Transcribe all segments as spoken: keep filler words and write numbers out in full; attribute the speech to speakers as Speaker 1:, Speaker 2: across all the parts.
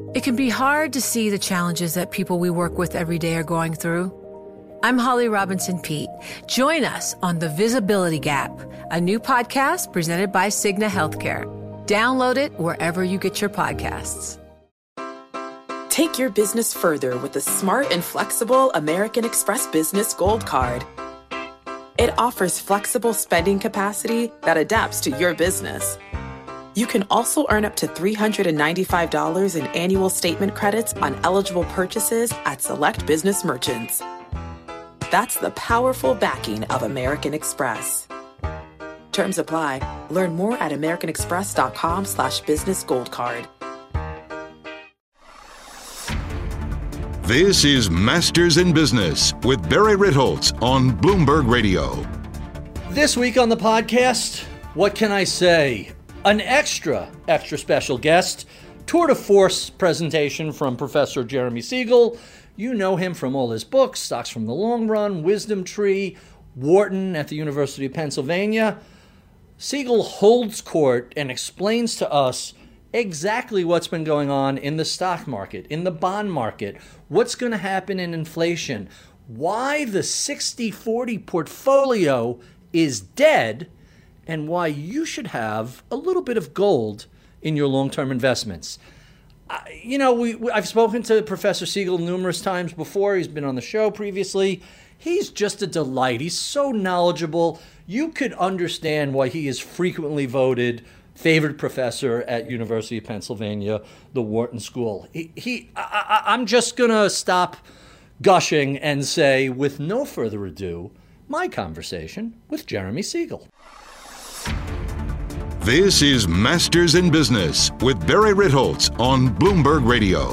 Speaker 1: It can be hard to see the challenges that people we work with every day are going through. I'm Holly Robinson Peete. Join us on The Visibility Gap, a new podcast presented by Cigna Healthcare. Download it wherever you get your podcasts.
Speaker 2: Take your business further with the smart and flexible American Express Business Gold Card. It offers flexible spending capacity that adapts to your business. You can also earn up to three hundred ninety-five dollars in annual statement credits on eligible purchases at select business merchants. That's the powerful backing of American Express. Terms apply. Learn more at americanexpress.com slash business gold card.
Speaker 3: This is Masters in Business with Barry Ritholtz on Bloomberg Radio.
Speaker 4: This week on the podcast, what can I say? An extra, extra special guest, tour de force presentation from Professor Jeremy Siegel. You know him from all his books, Stocks from the Long Run, Wisdom Tree, Wharton at the University of Pennsylvania. Siegel holds court and explains to us exactly what's been going on in the stock market, in the bond market, what's going to happen in inflation, why the sixty forty portfolio is dead, and why you should have a little bit of gold in your long-term investments. Uh, you know, we, we I've spoken to Professor Siegel numerous times before. He's been on the show previously. He's just a delight. He's so knowledgeable. You could understand why he is frequently voted favorite professor at University of Pennsylvania, the Wharton School. He, he I, I, I'm just going to stop gushing and say, with no further ado, my conversation with Jeremy Siegel.
Speaker 3: This is Masters in Business with Barry Ritholtz on Bloomberg Radio.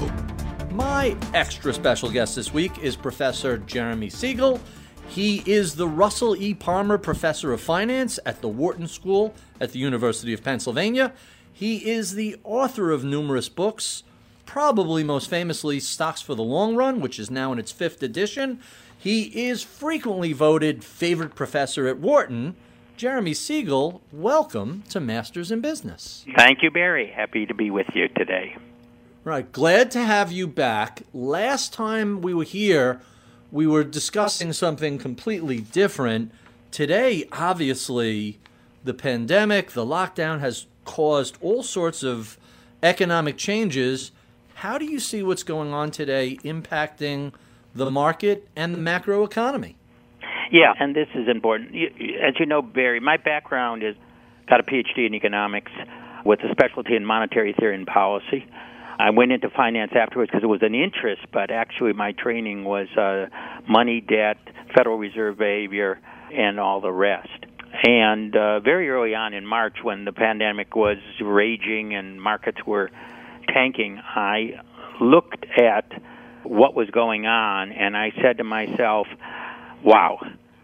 Speaker 4: My extra special guest this week is Professor Jeremy Siegel. He is the Russell E. Palmer Professor of Finance at the Wharton School at the University of Pennsylvania. He is the author of numerous books, probably most famously Stocks for the Long Run, which is now in its fifth edition. He is frequently voted favorite professor at Wharton. Jeremy Siegel, welcome to Masters in Business.
Speaker 5: Thank you, Barry. Happy to be with you today.
Speaker 4: Right. Glad to have you back. Last time we were here, we were discussing something completely different. Today, obviously, the pandemic, the lockdown has caused all sorts of economic changes. How do you see what's going on today impacting the market and the macroeconomy?
Speaker 5: Yeah, and this is important. As you know, Barry, my background is got a P H D in economics with a specialty in monetary theory and policy. I went into finance afterwards because it was an interest, but actually my training was uh, money, debt, Federal Reserve behavior, and all the rest. And uh, very early on in March, when the pandemic was raging and markets were tanking, I looked at what was going on, and I said to myself, wow,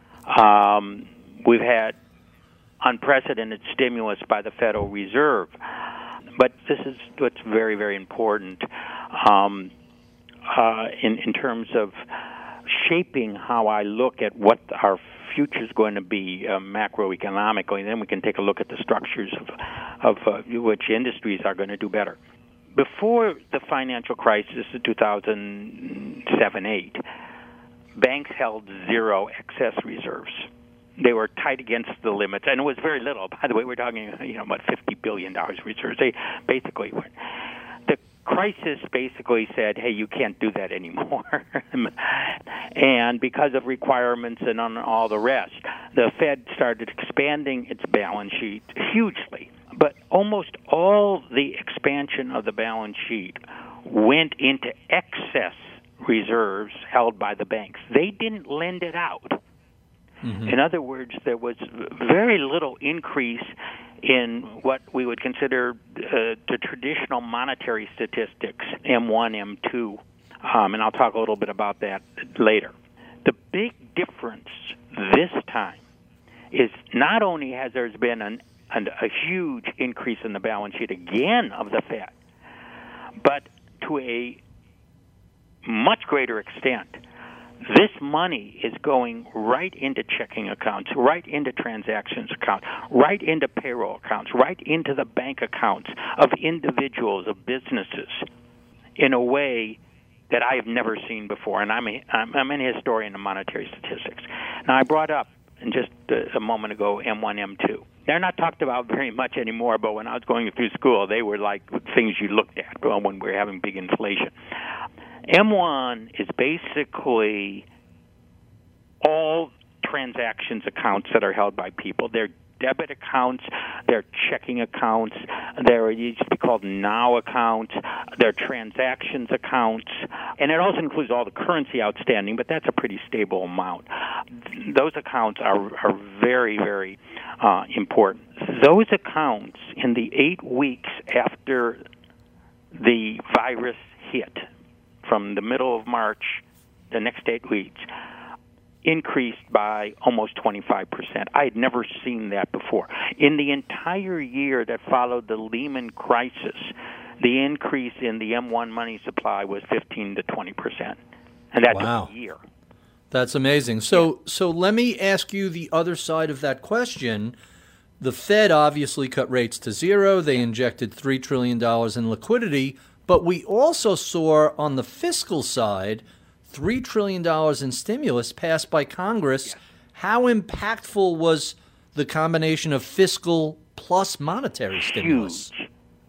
Speaker 5: um, we've had unprecedented stimulus by the Federal Reserve. But this is what's very, very important um, uh, in, in terms of shaping how I look at what our future is going to be uh, macroeconomically, and then we can take a look at the structures of, of uh, which industries are going to do better. Before the financial crisis of two thousand seven eight, banks held zero excess reserves. They were tight against the limits, and it was very little. By the way, we're talking, you know, about fifty billion dollars reserves. They basically were. The crisis basically said, hey, you can't do that anymore. And because of requirements and on all the rest, the Fed started expanding its balance sheet hugely. But almost all the expansion of the balance sheet went into excess reserves held by the banks. They didn't lend it out. Mm-hmm. In other words, there was very little increase in what we would consider uh, the traditional monetary statistics, M one, M two, um, and I'll talk a little bit about that later. The big difference this time is not only has there been an, an, a huge increase in the balance sheet again of the Fed, but to a much greater extent, this money is going right into checking accounts, right into transactions accounts, right into payroll accounts, right into the bank accounts of individuals, of businesses. in a way that I have never seen before. And I'm, a, I'm, I'm an historian of monetary statistics. Now, I brought up in just a, a moment ago M one, M two. They're not talked about very much anymore, but when I was going through school, they were like things you looked at when we were having big inflation. M one is basically all transactions accounts that are held by people. They're debit accounts, they're checking accounts, they're used to be called now accounts, they're transactions accounts, and it also includes all the currency outstanding, but that's a pretty stable amount. Those accounts are, are very, very uh, important. Those accounts, in the eight weeks after the virus hit, from the middle of March, the next eight weeks, increased by almost twenty-five percent. I had never seen that before. In the entire year that followed the Lehman crisis, the increase in the M one money supply was fifteen to twenty percent. And that
Speaker 4: wow.
Speaker 5: took a year.
Speaker 4: That's amazing. So, so let me ask you the other side of that question. The Fed obviously cut rates to zero. They injected three trillion dollars in liquidity. But we also saw on the fiscal side three trillion dollars in stimulus passed by Congress. Yes. How impactful was the combination of fiscal plus monetary stimulus?
Speaker 5: Huge.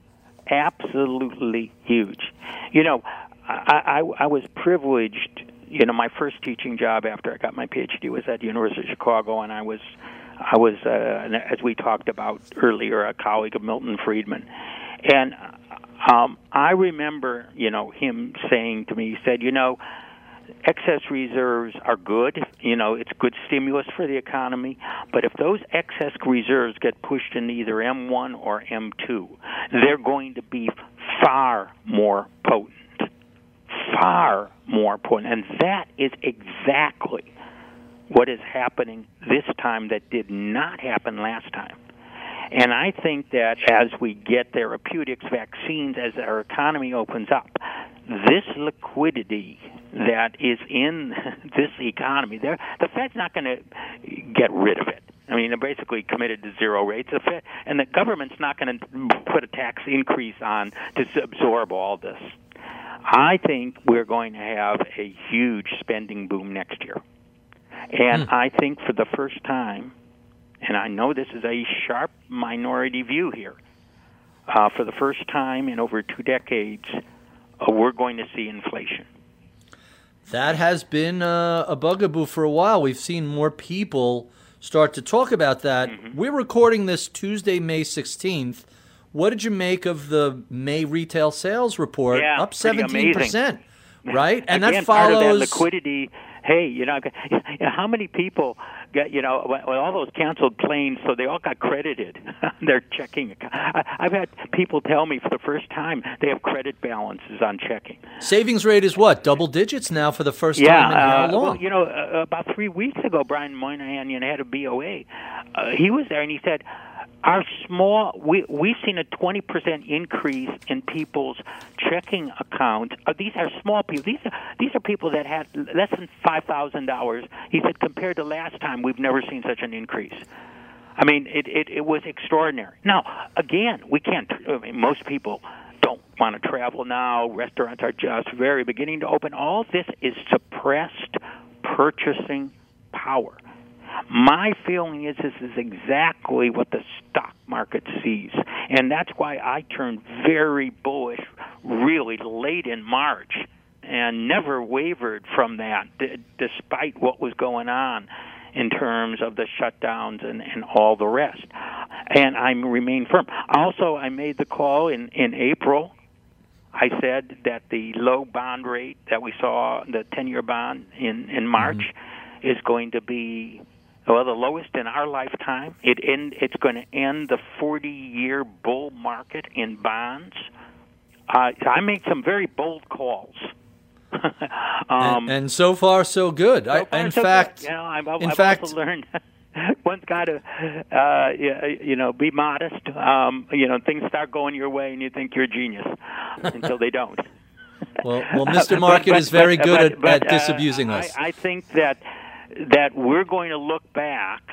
Speaker 5: Absolutely huge. You know, I, I, I was privileged. You know, my first teaching job after I got my P H D was at the University of Chicago, and I was, I was, uh, as we talked about earlier, a colleague of Milton Friedman. And um, I remember, you know, him saying to me, he said, you know, excess reserves are good. You know, it's good stimulus for the economy. But if those excess reserves get pushed into either M one or M two, they're going to be far more potent. Far more potent. And that is exactly what is happening this time that did not happen last time. And I think that as we get therapeutics, vaccines, as our economy opens up, this liquidity that is in this economy, the Fed's not going to get rid of it. I mean, they're basically committed to zero rates. The Fed, and the government's not going to put a tax increase on to absorb all this. I think we're going to have a huge spending boom next year. And mm. I think for the first time, and I know this is a sharp minority view here, uh, for the first time in over two decades, uh, we're going to see inflation.
Speaker 4: That has been uh, a bugaboo for a while. We've seen more people start to talk about that. Mm-hmm. We're recording this Tuesday, May sixteenth. What did you make of the May retail sales report?
Speaker 5: Yeah,
Speaker 4: up seventeen percent, right? And
Speaker 5: Again,
Speaker 4: that follows
Speaker 5: part of that liquidity. Hey, you know, how many people got, you know, when all those canceled planes, so they all got credited on their checking account. I've had people tell me for the first time they have credit balances on checking.
Speaker 4: Savings rate is what, double digits now for the first
Speaker 5: yeah,
Speaker 4: time in how
Speaker 5: uh,
Speaker 4: long?
Speaker 5: Well, you know, uh, about three weeks ago, Brian Moynihan, you know, head of B O A, uh, he was there and he said, our small, we, we've seen a twenty percent increase in people's checking accounts. Uh, these are small people. These are these are people that had less than five thousand dollars. He said, compared to last time, we've never seen such an increase. I mean, it, it, it was extraordinary. Now, again, we can't, I mean, most people don't want to travel now. Restaurants are just very beginning to open. All this is suppressed purchasing power. My feeling is this is exactly what the stock market sees, and that's why I turned very bullish really late in March and never wavered from that d- despite what was going on in terms of the shutdowns and, and all the rest. And I remain firm. Also, I made the call in, in April. I said that the low bond rate that we saw, the ten-year bond in, in March, mm-hmm. is going to be well, the lowest in our lifetime. It end, it's going to end the forty-year bull market in bonds. Uh, I made some very bold calls.
Speaker 4: um, and, and so far, so good.
Speaker 5: So
Speaker 4: I,
Speaker 5: far,
Speaker 4: in
Speaker 5: so
Speaker 4: fact,
Speaker 5: good. You know, I've, I've
Speaker 4: in fact,
Speaker 5: also learned one's got to, uh, you know, be modest. Um, you know, things start going your way, and you think you're a genius until they don't.
Speaker 4: Well, well, Mister Market but, but, is very
Speaker 5: but,
Speaker 4: good
Speaker 5: but,
Speaker 4: at,
Speaker 5: but,
Speaker 4: at disabusing
Speaker 5: uh,
Speaker 4: us.
Speaker 5: I, I think that that we're going to look back,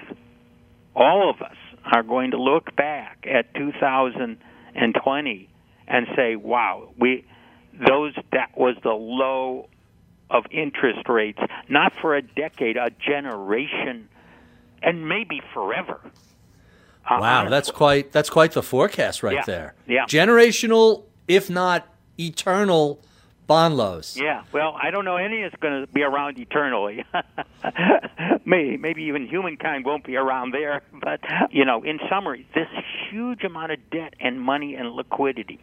Speaker 5: all of us are going to look back at two thousand twenty and say, wow, we those that was the low of interest rates, not for a decade, a generation, and maybe forever. Uh,
Speaker 4: wow,
Speaker 5: honestly.
Speaker 4: that's quite that's quite the forecast right
Speaker 5: yeah.
Speaker 4: there.
Speaker 5: Yeah.
Speaker 4: Generational, if not eternal, bond lows.
Speaker 5: Yeah, well, I don't know any is going to be around eternally. maybe, maybe even humankind won't be around there. But, you know, in summary, this huge amount of debt and money and liquidity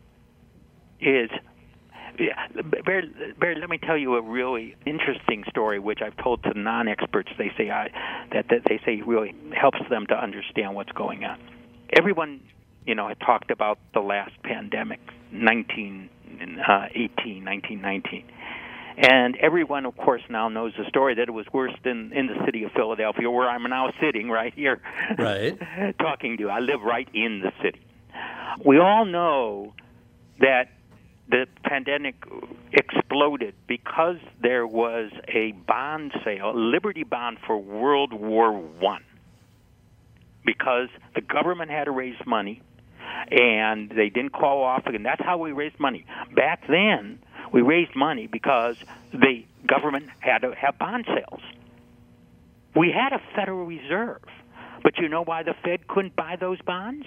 Speaker 5: is... Yeah, Barry, Barry, let me tell you a really interesting story, which I've told to non-experts. They say I, that, that they say really helps them to understand what's going on. Everyone, you know, had talked about the last pandemic, nineteen eighteen, nineteen nineteen. And everyone, of course, now knows the story that it was worse than in the city of Philadelphia, where I'm now sitting right here,
Speaker 4: right,
Speaker 5: talking to you. I live right in the city. We all know that the pandemic exploded because there was a bond sale, a Liberty bond for World War One, because the government had to raise money, and they didn't call off again. That's how we raised money. Back then, we raised money because the government had to have bond sales. We had a Federal Reserve, but you know why the Fed couldn't buy those bonds?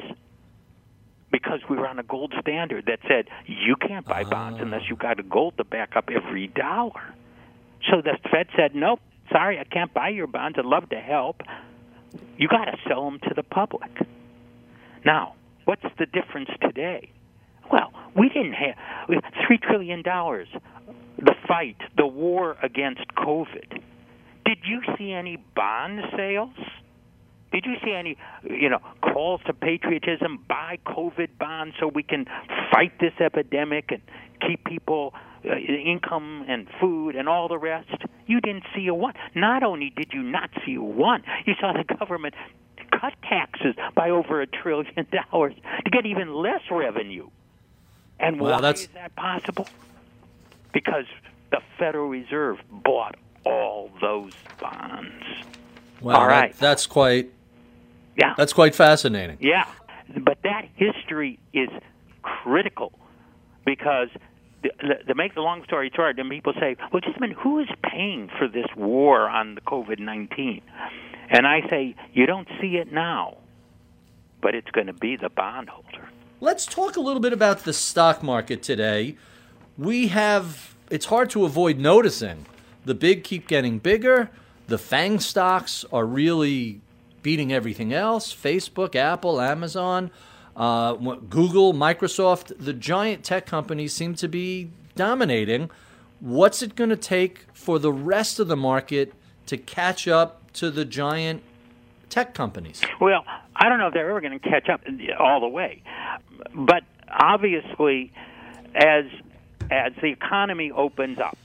Speaker 5: Because we were on a gold standard that said you can't buy bonds unless you got a gold to back up every dollar. So the Fed said, nope, sorry, I can't buy your bonds. I'd love to help. You got to sell them to the public. Now, what's the difference today? Well, we didn't have we had three trillion dollars, the fight, the war against COVID. Did you see any bond sales? Did you see any, you know, calls to patriotism, buy COVID bonds so we can fight this epidemic and keep people uh, income and food and all the rest? You didn't see a one. Not only did you not see a one, you saw the government cut taxes by over a trillion dollars to get even less revenue. And
Speaker 4: wow,
Speaker 5: why
Speaker 4: that's...
Speaker 5: is that possible? Because the Federal Reserve bought all those bonds.
Speaker 4: Wow,
Speaker 5: all right.
Speaker 4: That, that's quite...
Speaker 5: Yeah.
Speaker 4: That's quite fascinating.
Speaker 5: Yeah. But that history is critical because to make the long story short, then people say, well, just a minute, who is paying for this war on the COVID nineteen? And I say, you don't see it now, but it's going to be the bondholder.
Speaker 4: Let's talk a little bit about the stock market today. We have, it's hard to avoid noticing, the big keep getting bigger. The FANG stocks are really beating everything else. Facebook, Apple, Amazon, uh, Google, Microsoft, the giant tech companies seem to be dominating. What's it going to take for the rest of the market to catch up to the giant tech companies?
Speaker 5: Well, I don't know if they're ever going to catch up all the way. But obviously, as as the economy opens up,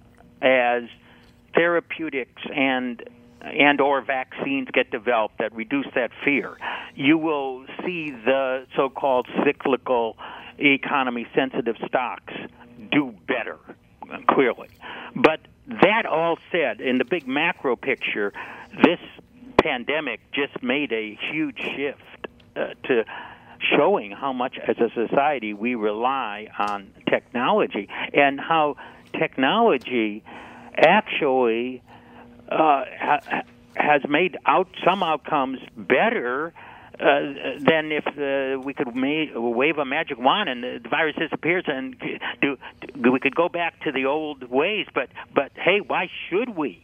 Speaker 5: as therapeutics and and or vaccines get developed that reduce that fear, you will see the so-called cyclical economy-sensitive stocks do better, clearly. But that all said, in the big macro picture, this pandemic just made a huge shift uh, to showing how much as a society we rely on technology and how technology actually uh, ha- has made out some outcomes better uh, than if uh, we could ma- wave a magic wand and the virus disappears and do, do we could go back to the old ways. But but hey, why should we?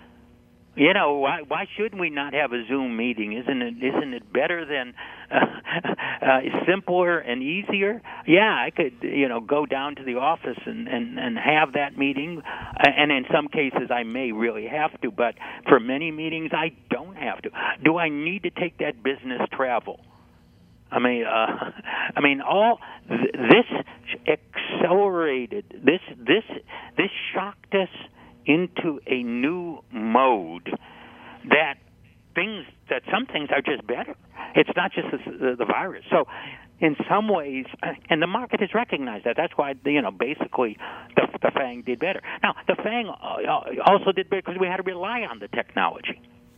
Speaker 5: You know, why why shouldn't we not have a Zoom meeting? Isn't it isn't it better than uh, uh, simpler and easier? Yeah, I could, you know, go down to the office and, and, and have that meeting, and in some cases I may really have to, but for many meetings I don't have to. Do I need to take that business travel? I mean, uh, I mean, all th- this accelerated this this this shocked us into a new mode that things that some things are just better. It's not just the, the virus. So in some ways, and the market has recognized that. That's why, you know, basically the, the FANG did better. Now, the FANG also did better because we had to rely on the technology.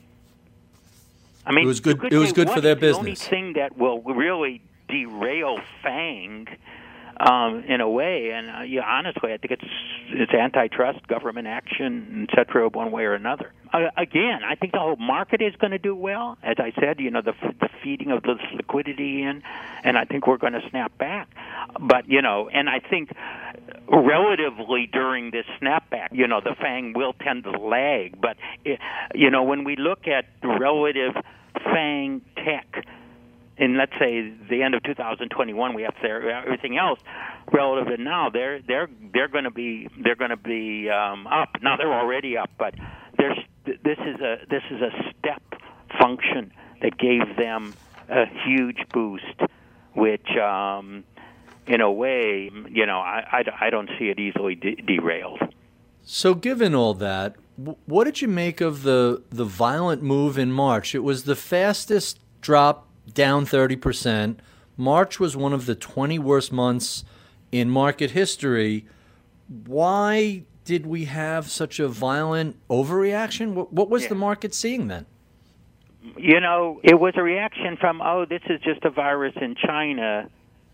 Speaker 5: I mean,
Speaker 4: it was good. It was good for their business.
Speaker 5: The only thing that will really derail FANG um, in a way. And uh, yeah, honestly, I think it's it's antitrust, government action, et cetera, one way or another. Uh, again, I think the whole market is going to do well. As I said, you know, the the feeding of this liquidity in, and I think we're going to snap back. But, you know, and I think relatively during this snapback, you know, the FANG will tend to lag. But, it, you know, when we look at relative FANG tech, in let's say the end of two thousand twenty-one, we have to, everything else relative to now. They're they're they're going to be they're going to be um, up. Now they're already up, but there's this is a this is a step function that gave them a huge boost, which um, in a way, you know, I, I, I don't see it easily de- derailed.
Speaker 4: So, given all that, what did you make of the the violent move in March? It was the fastest drop, down thirty percent. March was one of the twenty worst months in market history. Why did we have such a violent overreaction? What, what was yeah. the market seeing then?
Speaker 5: You know, it was a reaction from, oh, this is just a virus in China,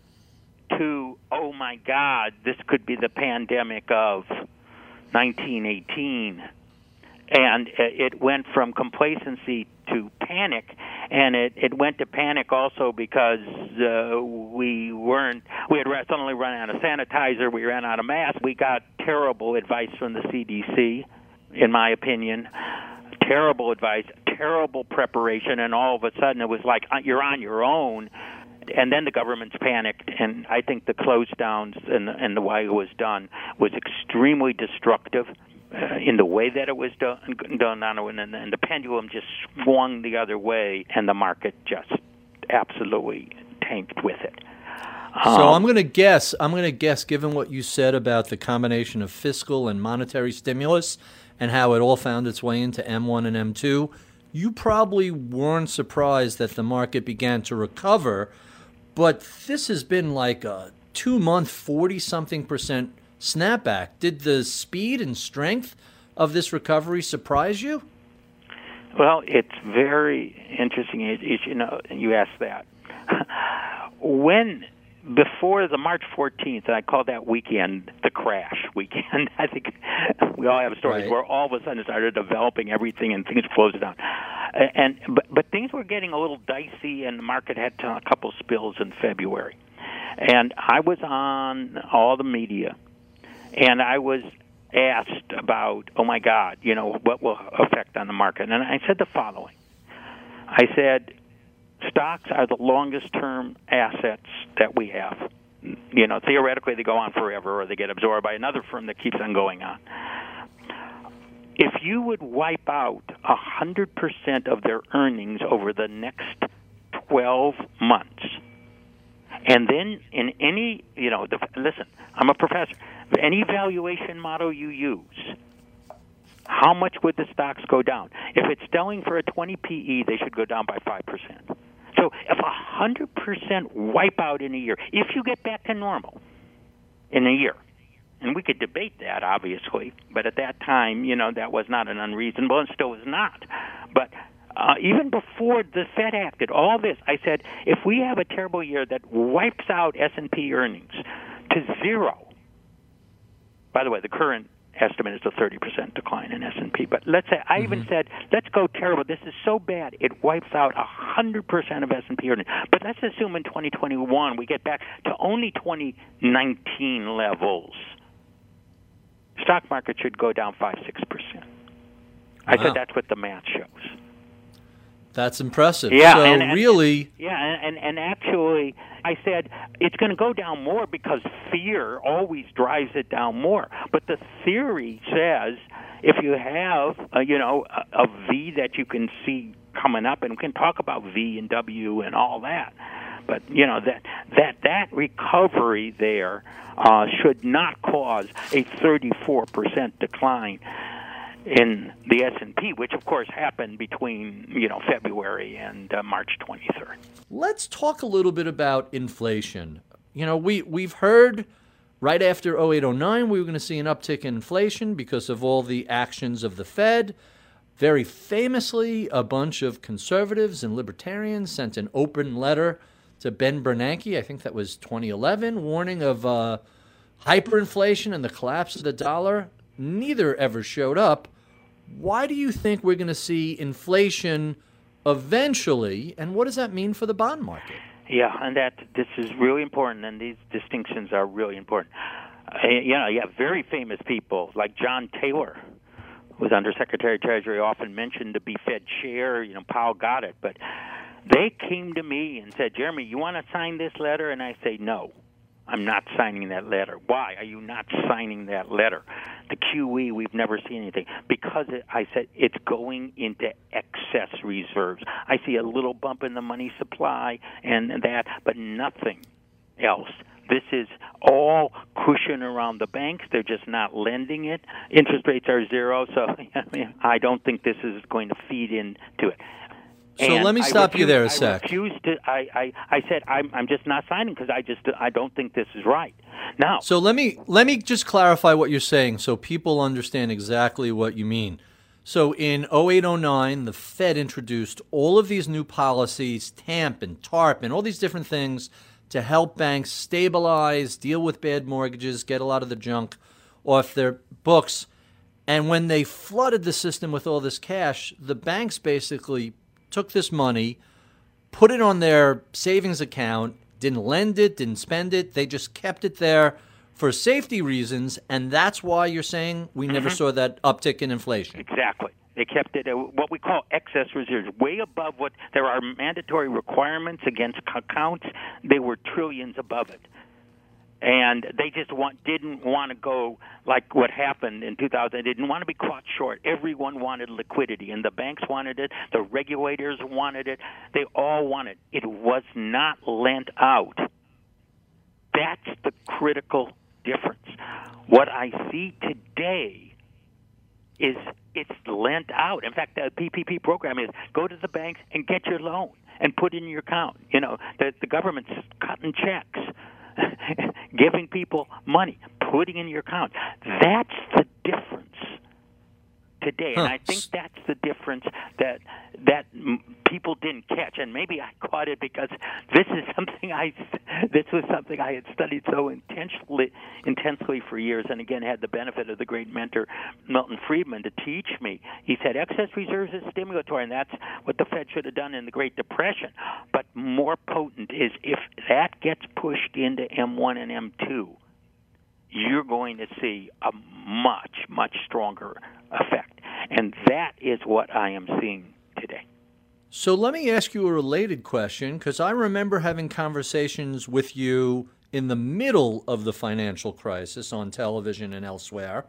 Speaker 5: to, oh, my God, this could be the pandemic of nineteen eighteen. And it went from complacency to panic, and it, it went to panic also because uh, we weren't, we had suddenly run out of sanitizer, we ran out of masks, we got terrible advice from the C D C, in my opinion, terrible advice, terrible preparation, and all of a sudden it was like, you're on your own. And then the government's panicked, and I think the close downs and, and the way it was done was extremely destructive. Uh, in the way that it was done, done on, and, and the pendulum just swung the other way, and the market just absolutely tanked with it. Um,
Speaker 4: so I'm going to guess, I'm going to guess, given what you said about the combination of fiscal and monetary stimulus and how it all found its way into M one and M two, you probably weren't surprised that the market began to recover, but this has been like a two-month, forty-something percent snapback. Did the speed and strength of this recovery surprise you?
Speaker 5: Well, it's very interesting. You know, you asked that. When before the March fourteenth, and I call that weekend the crash weekend. I think we all have stories right. where all of a sudden it started developing everything and things closed down. And but but things were getting a little dicey, and the market had a couple spills in February. And I was on all the media. And I was asked about, oh, my God, you know, what will affect on the market? And I said the following. I said, stocks are the longest-term assets that we have. You know, theoretically, they go on forever, or they get absorbed by another firm that keeps on going on. If you would wipe out one hundred percent of their earnings over the next twelve months, and then in any, you know, the, listen, I'm a professor. Any valuation model you use, how much would the stocks go down? If it's selling for a twenty P E, they should go down by five percent. So if one hundred percent wipe out in a year, if you get back to normal in a year, and we could debate that, obviously, but at that time, you know, that was not an unreasonable, and still is not. But Uh, even before the Fed acted, all this, I said, if we have a terrible year that wipes out S and P earnings to zero, by the way, the current estimate is a thirty percent decline in S and P, but let's say, I mm-hmm. even said, let's go terrible. This is so bad, it wipes out one hundred percent of S and P earnings. But let's assume in twenty twenty-one we get back to only twenty nineteen levels. Stock market should go down five to six percent. I wow. said that's what the math shows.
Speaker 4: That's impressive.
Speaker 5: Yeah,
Speaker 4: so
Speaker 5: and, and,
Speaker 4: really,
Speaker 5: yeah, and, and actually, I said it's going to go down more because fear always drives it down more. But the theory says if you have, a, you know, a, a V that you can see coming up, and we can talk about V and W and all that. But you know that that that recovery there uh, should not cause a thirty-four percent decline in the S and P, which of course happened between, you know, February and uh, March twenty-third.
Speaker 4: Let's talk a little bit about inflation. You know, we, we've heard right after oh eight oh nine we were going to see an uptick in inflation because of all the actions of the Fed. Very famously, a bunch of conservatives and libertarians sent an open letter to Ben Bernanke, I think that was twenty eleven, warning of uh, hyperinflation and the collapse of the dollar. Neither ever showed up. Why do you think we're going to see inflation eventually, and what does that mean for the bond market?
Speaker 5: Yeah, and that this is really important, and these distinctions are really important. Uh, you know, you have very famous people like John Taylor, who was Undersecretary of Treasury, often mentioned to be Fed chair. You know, Powell got it, but they came to me and said, Jeremy, you want to sign this letter? And I say, no, I'm not signing that letter. Why are you not signing that letter? The Q E, we've never seen anything. Because it, I said it's going into excess reserves. I see a little bump in the money supply and that, but nothing else. This is all cushion around the banks. They're just not lending it. Interest rates are zero, so I, mean, I don't think this is going to feed into it.
Speaker 4: So
Speaker 5: and
Speaker 4: let me stop
Speaker 5: refuse,
Speaker 4: you there a
Speaker 5: I
Speaker 4: sec.
Speaker 5: Refused to, I, I, I said I'm, I'm just not signing because I just I don't think this is right. Now,
Speaker 4: so let me let me just clarify what you're saying so people understand exactly what you mean. So in oh eight oh nine, the Fed introduced all of these new policies, TAMP and TARP and all these different things to help banks stabilize, deal with bad mortgages, get a lot of the junk off their books. And when they flooded the system with all this cash, the banks basically took this money, put it on their savings account, didn't lend it, didn't spend it. They just kept it there for safety reasons, and that's why you're saying we never
Speaker 5: Mm-hmm.
Speaker 4: saw that uptick in inflation.
Speaker 5: Exactly. They kept it at what we call excess reserves, way above what there are mandatory requirements against accounts. They were trillions above it. And they just want, didn't want to go like what happened in two thousand. They didn't want to be caught short. Everyone wanted liquidity, and the banks wanted it. The regulators wanted it. They all wanted it. It was not lent out. That's the critical difference. What I see today is it's lent out. In fact, the P P P program is go to the banks and get your loan and put it in your account. You know, the, the government's cutting checks. Giving people money, putting in your account. That's the difference today, and
Speaker 4: huh.
Speaker 5: I think that's the difference that that people didn't catch. And maybe I caught it because this is something I this was something I had studied so intensely intensely for years, and again had the benefit of the great mentor Milton Friedman to teach me. He said excess reserves is stimulatory, and that's what the Fed should have done in the Great Depression. But more potent is if that gets pushed into M one and M two, you're going to see a much, much stronger effect. And that is what I am seeing today.
Speaker 4: So let me ask you a related question, because I remember having conversations with you in the middle of the financial crisis on television and elsewhere.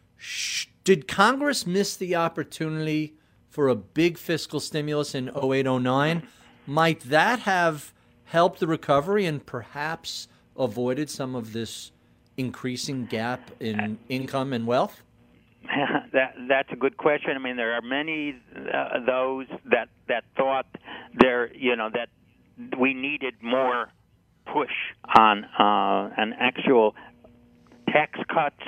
Speaker 4: Did Congress miss the opportunity for a big fiscal stimulus in oh eight oh nine? Might that have helped the recovery and perhaps avoided some of this increasing gap in income and wealth?
Speaker 5: that that's a good question. I mean, there are many uh, those that that thought there, you know, that we needed more push on uh, an actual tax cuts,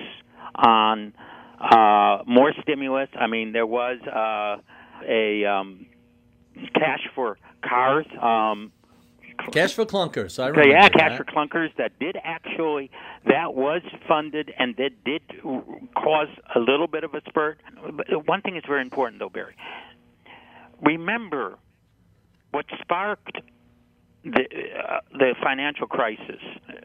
Speaker 5: on uh, more stimulus. I mean, there was uh, a um, cash for cars. Um,
Speaker 4: Cash for clunkers, I remember.
Speaker 5: Yeah, cash
Speaker 4: that.
Speaker 5: for clunkers that did actually, that was funded and that did cause a little bit of a spurt. But one thing is very important, though, Barry. Remember, what sparked the, uh, the financial crisis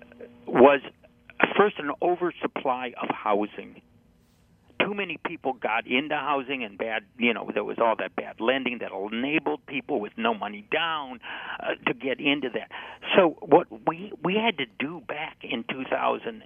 Speaker 5: was first an oversupply of housing. Too many people got into housing and bad, you know, there was all that bad lending that enabled people with no money down uh, to get into that. So what we we had to do back in two thousand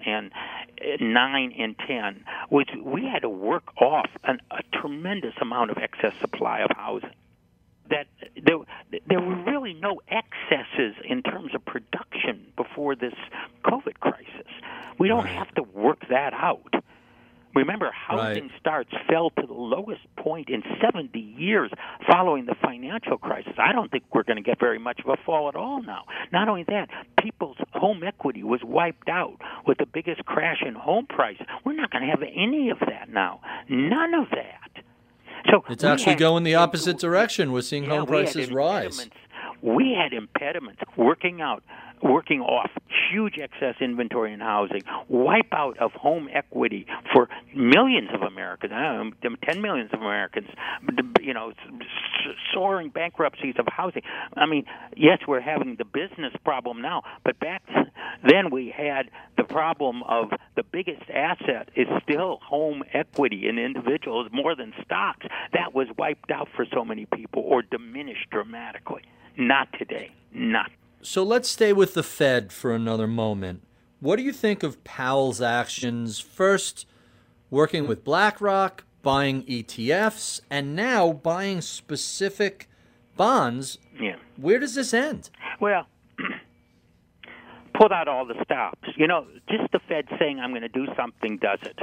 Speaker 5: nine and ten was we had to work off an, a tremendous amount of excess supply of housing. That there, there were really no excesses in terms of production before this COVID crisis. We don't
Speaker 4: Right.
Speaker 5: have to work that out. Remember, housing
Speaker 4: Right.
Speaker 5: starts fell to the lowest point in seventy years following the financial crisis. I don't think we're going to get very much of a fall at all now. Not only that, people's home equity was wiped out with the biggest crash in home prices. We're not going to have any of that now. None of that. So
Speaker 4: It's
Speaker 5: we
Speaker 4: actually
Speaker 5: had-
Speaker 4: going the opposite direction. We're seeing
Speaker 5: yeah,
Speaker 4: home
Speaker 5: we had
Speaker 4: prices rise.
Speaker 5: impediments we had impediments working out, working off huge excess inventory in housing, wipe out of home equity for millions of Americans, I don't know, ten millions of Americans, you know, soaring bankruptcies of housing. I mean, yes, we're having the business problem now, but back then we had the problem of the biggest asset is still home equity in individuals more than stocks. That was wiped out for so many people or diminished dramatically. Not today. Not.
Speaker 4: So let's stay with the Fed for another moment. What do you think of Powell's actions, first working with BlackRock, buying E T Fs, and now buying specific bonds?
Speaker 5: Yeah.
Speaker 4: Where does this end?
Speaker 5: Well, pulled out all the stops. You know, just the Fed saying I'm going to do something does it.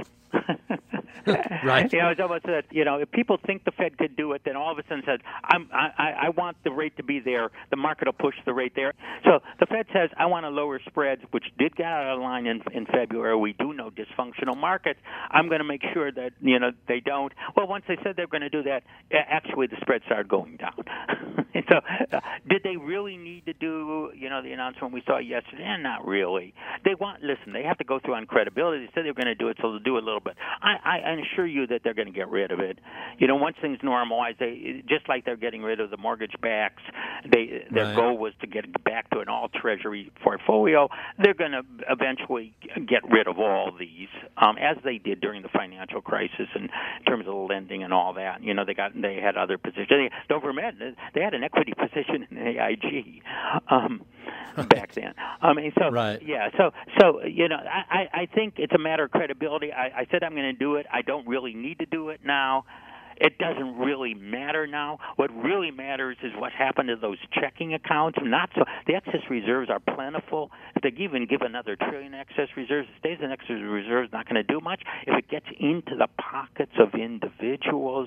Speaker 4: Right.
Speaker 5: You know, it's almost that, you know, if people think the Fed could do it, then all of a sudden says, I'm, I, I want the rate to be there. The market will push the rate there. So the Fed says, I want to lower spreads, which did get out of line in, in February. We do know dysfunctional markets. I'm going to make sure that, you know, they don't. Well, once they said they're going to do that, actually the spread started going down. And so uh, did they really need to do, you know, the announcement we saw yesterday? Eh, not really. They want, listen, they have to go through on credibility. They said they were going to do it, so they'll do it a little bit. I, I, I assure you that they're going to get rid of it. You know, once things normalize, they just like they're getting rid of the mortgage backs. They their right. goal was to get back to an all Treasury portfolio. They're going to eventually get rid of all these, um, as they did during the financial crisis in terms of lending and all that. You know, they got they had other positions. They, don't forget, they had an equity position in A I G um, back then. I mean, so
Speaker 4: right.
Speaker 5: yeah, so so you know, I, I think it's a matter of credibility. I, I said I'm going to do it. I don't really need to do it now. It doesn't really matter now. What really matters is what happened to those checking accounts. Not so. The excess reserves are plentiful. If they even give another trillion excess reserves, it stays in excess reserves. Not going to do much. If it gets into the pockets of individuals,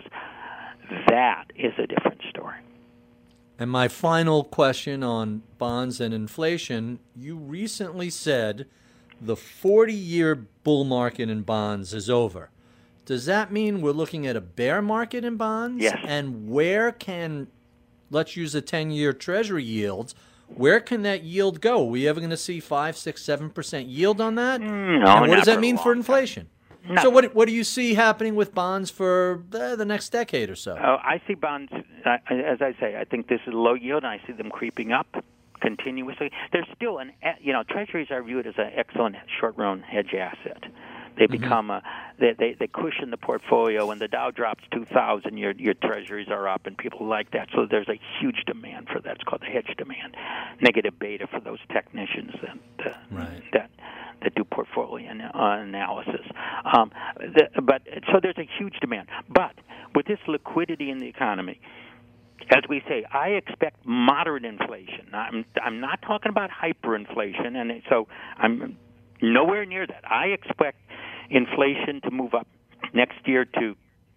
Speaker 5: that is a different story.
Speaker 4: And my final question on bonds and inflation, you recently said the forty-year bull market in bonds is over. Does that mean we're looking at a bear market in bonds?
Speaker 5: Yes.
Speaker 4: And where can, let's use a ten-year Treasury yield, where can that yield go? Are we ever going to see five, six, seven percent yield on that?
Speaker 5: No,
Speaker 4: and what does that
Speaker 5: for
Speaker 4: mean for inflation?
Speaker 5: No.
Speaker 4: So what what do you see happening with bonds for uh, the next decade or so?
Speaker 5: Uh, I see bonds, uh, as I say, I think this is low yield, and I see them creeping up continuously. There's still an, you know, Treasuries are viewed as an excellent short-run hedge asset. They become a they, they they cushion the portfolio. When the Dow drops two thousand, your your Treasuries are up, and people like that. So there's a huge demand for that. It's called the hedge demand, negative beta for those technicians that uh,
Speaker 4: right.
Speaker 5: that that do portfolio analysis. Um, the, but so there's a huge demand. But with this liquidity in the economy, as we say, I expect moderate inflation. I'm I'm not talking about hyperinflation, and so I'm nowhere near that. I expect inflation to move up next year to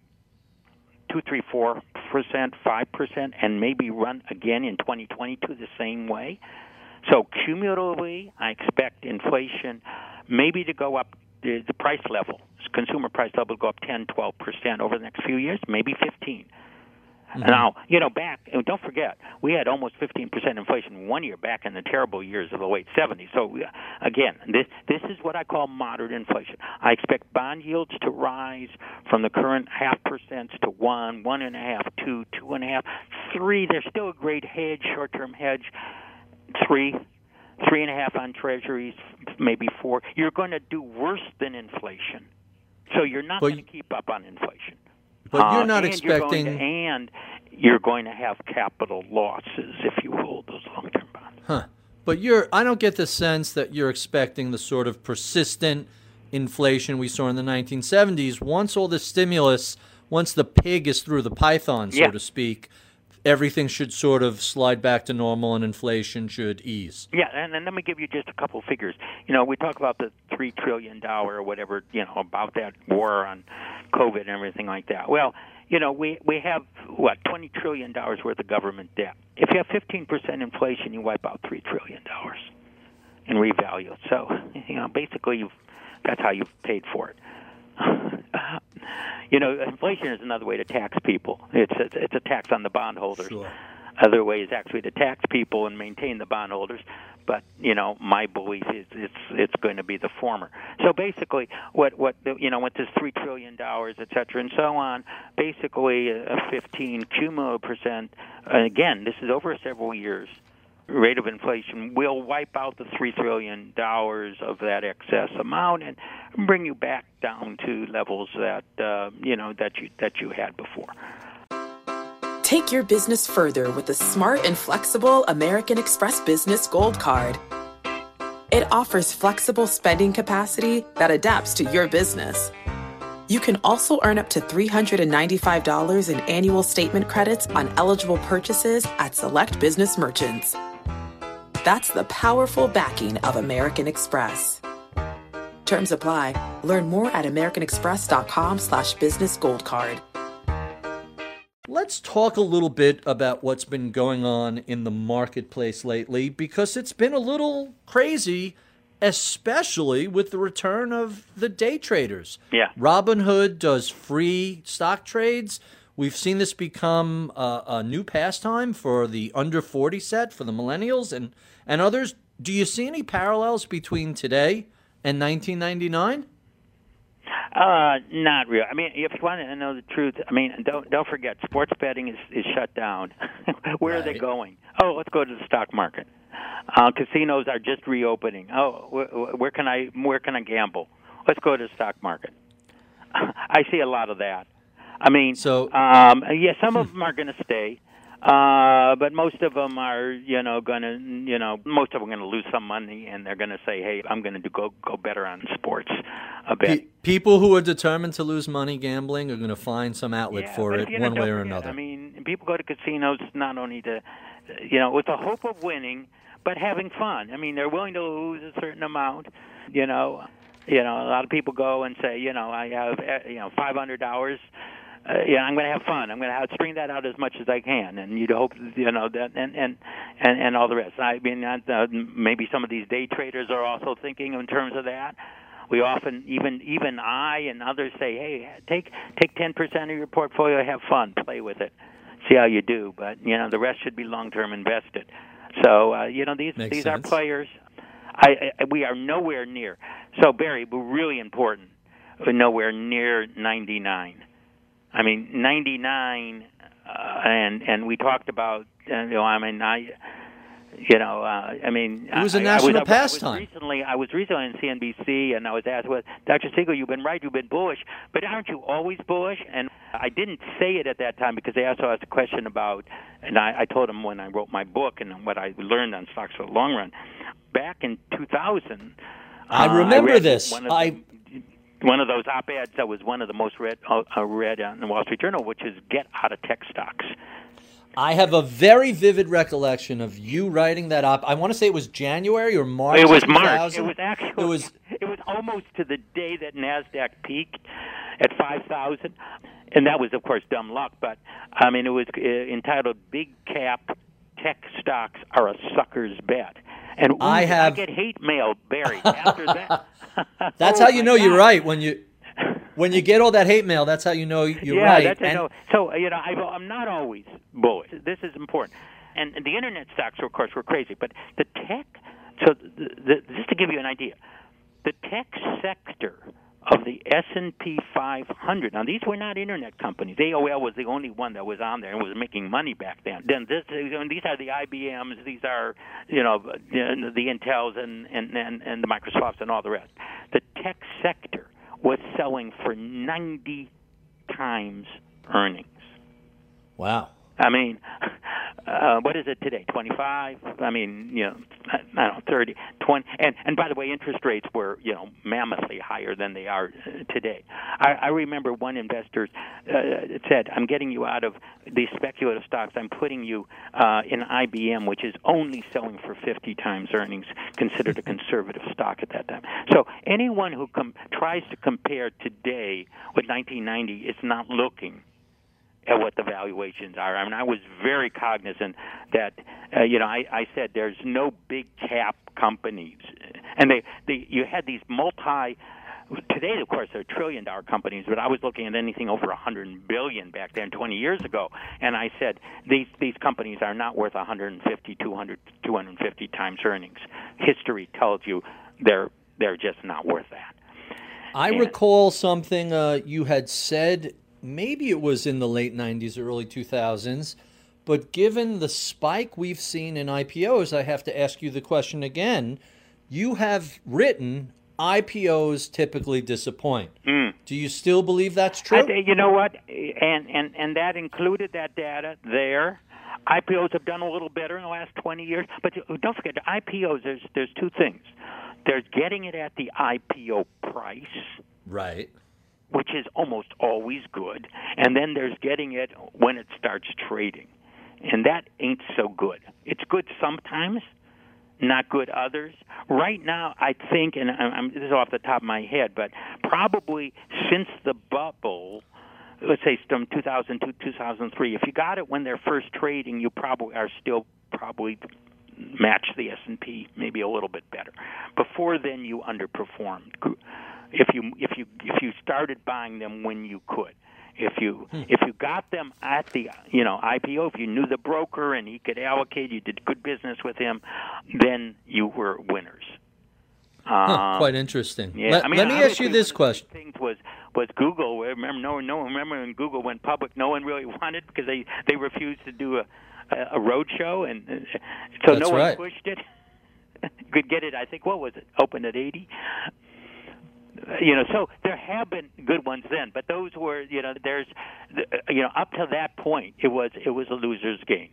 Speaker 5: two, three, four percent, five percent, and maybe run again in twenty twenty-two the same way. So cumulatively, I expect inflation maybe to go up the, the price level, consumer price level to go up ten, twelve percent over the next few years, maybe fifteen. Mm-hmm. Now, you know, back, and don't forget, we had almost fifteen percent inflation one year back in the terrible years of the late seventies. So, again, this this is what I call moderate inflation. I expect bond yields to rise from the current half percent to one, one and a half, two, two and a half, three. There's still a great hedge, short-term hedge, three, three and a half on treasuries, maybe four. You're going to do worse than inflation. So you're not going to keep up on inflation.
Speaker 4: But you're not
Speaker 5: uh, and
Speaker 4: expecting...
Speaker 5: You're to, and you're going to have capital losses if you hold those long-term bonds.
Speaker 4: Huh. But you're, I don't get the sense that you're expecting the sort of persistent inflation we saw in the nineteen seventies. Once all the stimulus, once the pig is through the python, so
Speaker 5: yeah.
Speaker 4: to speak, everything should sort of slide back to normal and inflation should ease.
Speaker 5: Yeah, and then let me give you just a couple of figures. You know, we talk about the three trillion dollars or whatever, you know, about that war on COVID and everything like that. Well, you know, we, we have, what, twenty trillion dollars worth of government debt. If you have fifteen percent inflation, you wipe out three trillion dollars in revalue. So, you know, basically you've, that's how you've paid for it. You know, inflation is another way to tax people. It's a, it's a tax on the bondholders.
Speaker 4: Sure.
Speaker 5: other way is actually to tax people and maintain the bondholders. But you know, my belief is it's it's going to be the former. So basically, what what you know, with this three trillion dollars, et cetera, and so on, basically a fifteen cumulative percent. And again, this is over several years. Rate of inflation will wipe out the three trillion dollars of that excess amount and bring you back down to levels that uh, you know that you that you had before.
Speaker 2: Take your business further with the smart and flexible American Express Business Gold Card. It offers flexible spending capacity that adapts to your business. You can also earn up to three hundred ninety-five dollars in annual statement credits on eligible purchases at select business merchants. That's the powerful backing of American Express. Terms apply. Learn more at americanexpress.com slash business gold card.
Speaker 4: Let's talk a little bit about what's been going on in the marketplace lately, because it's been a little crazy, especially with the return of the day traders.
Speaker 5: Yeah.
Speaker 4: Robinhood does free stock trades. We've seen this become a, a new pastime for the under forty set, for the millennials and, and others. Do you see any parallels between today and nineteen ninety-nine?
Speaker 5: Uh, not real. I mean, if you want to know the truth, I mean, don't don't forget, sports betting is, is shut down. Where right. are they going? Oh, let's go to the stock market. Uh, casinos are just reopening. Oh, where, where can I where can I gamble? Let's go to the stock market. I see a lot of that. I mean, so um, yeah, some of them are going to stay. Uh, but most of them are, you know, going to, you know, most of them are going to lose some money, and they're going to say, hey, I'm going to go go better on sports a bit.
Speaker 4: Pe- people who are determined to lose money gambling are going to find some outlet
Speaker 5: yeah,
Speaker 4: for it,
Speaker 5: you know,
Speaker 4: one way or
Speaker 5: forget,
Speaker 4: another.
Speaker 5: I mean, people go to casinos not only to, you know, with the hope of winning, but having fun. I mean, they're willing to lose a certain amount, you know. You know, a lot of people go and say, you know, I have, you know, five hundred dollars. Uh, yeah, I'm going to have fun. I'm going to string that out as much as I can, and you'd hope, you know, that and and and, and all the rest. I mean, uh, maybe some of these day traders are also thinking in terms of that. We often, even even I and others say, hey, take take ten percent of your portfolio, have fun, play with it, see how you do. But you know, the rest should be long term invested. So uh, you know, these
Speaker 4: Makes
Speaker 5: these
Speaker 4: sense.
Speaker 5: are players. I, I we are nowhere near. So Barry, we're really important. We're nowhere near ninety-nine. I mean, ninety-nine, uh, and and we talked about, uh, you know, I mean, I, you know, uh, I mean,
Speaker 4: it was a
Speaker 5: I,
Speaker 4: national
Speaker 5: I was,
Speaker 4: pastime.
Speaker 5: I was recently, I was recently on C N B C, and I was asked, well, Doctor Siegel, you've been right, you've been bullish, but aren't you always bullish? And I didn't say it at that time because they also asked a question about, and I, I told them when I wrote my book and what I learned on stocks for the long run. Back in two thousand,
Speaker 4: I remember
Speaker 5: uh, I read
Speaker 4: this.
Speaker 5: One of
Speaker 4: I.
Speaker 5: the, One of those op-eds that was one of the most read, uh, read on the Wall Street Journal, which is get out of tech stocks.
Speaker 4: I have a very vivid recollection of you writing that op. I want to say it was January or March.
Speaker 5: It was
Speaker 4: two thousand.
Speaker 5: March. It was actually.
Speaker 4: It was.
Speaker 5: It was almost to the day that NASDAQ peaked at five thousand, and that was, of course, dumb luck. But I mean, it was uh, entitled "Big Cap Tech Stocks Are a Sucker's Bet." And ooh,
Speaker 4: I have.
Speaker 5: I get hate mail, Barry. After that.
Speaker 4: That's
Speaker 5: oh
Speaker 4: how you know
Speaker 5: God.
Speaker 4: you're right when you when you get all that hate mail. That's how you know you're
Speaker 5: yeah,
Speaker 4: right.
Speaker 5: That's
Speaker 4: and,
Speaker 5: I know. So you know, I, I'm not always bullish. This is important. And, and the internet stocks, of course, were crazy. But the tech. So the, the, just to give you an idea, the tech sector of the S and P five hundred. Now, these were not internet companies. A O L was the only one that was on there and was making money back then. Then this, these are the I B Ms. These are, you know, the Intels and, and, and, and the Microsofts and all the rest. The tech sector was selling for ninety times earnings.
Speaker 4: Wow.
Speaker 5: I mean, uh, what is it today? twenty-five? I mean, you know, I don't know, thirty, twenty. And, and by the way, interest rates were, you know, mammothly higher than they are today. I, I remember one investor uh, said, I'm getting you out of these speculative stocks. I'm putting you uh, in I B M, which is only selling for fifty times earnings, considered a conservative stock at that time. So anyone who com- tries to compare today with nineteen ninety is not looking at what the valuations are. I mean, I was very cognizant that, uh, you know, I, I said there's no big cap companies. And they, they you had these multi Today, of course, they're trillion-dollar companies, but I was looking at anything over one hundred billion dollars back then, twenty years ago, and I said these these companies are not worth one hundred fifty, two hundred, two hundred fifty times earnings. History tells you they're they're just not worth that.
Speaker 4: I
Speaker 5: and,
Speaker 4: recall something uh, you had said. Maybe it was in the late nineties, early two thousands. But given the spike we've seen in I P Os, I have to ask you the question again. You have written I P Os typically disappoint.
Speaker 5: Mm.
Speaker 4: Do you still believe that's true?
Speaker 5: I, you know what? And, and, and that included that data there. I P Os have done a little better in the last twenty years. But don't forget, the I P Os, there's, there's two things. There's getting it at the I P O price.
Speaker 4: Right.
Speaker 5: Which is almost always good. And then there's getting it when it starts trading. And that ain't so good. It's good sometimes, not good others. Right now, I think, and I'm, this is off the top of my head, but probably since the bubble, let's say from two thousand two, two thousand three, if you got it when they're first trading, you probably are still probably match the S and P, maybe a little bit better. Before then, you underperformed. If you if you if you started buying them when you could, if you hmm. if you got them at the you know I P O, if you knew the broker and he could allocate, you did good business with him, then you were winners.
Speaker 4: Huh, um, quite interesting.
Speaker 5: Yeah,
Speaker 4: let,
Speaker 5: I mean,
Speaker 4: let me ask you this question.
Speaker 5: Things was was Google. Remember, no one, no one remember when Google went public. No one really wanted because they they refused to do a a, a road show, and uh, so
Speaker 4: That's
Speaker 5: no one
Speaker 4: right.
Speaker 5: pushed it. Could get it. I think what was it? Opened at eighty. You know, so there have been good ones then, but those were, you know, there's, you know, up to that point, it was it was a loser's game.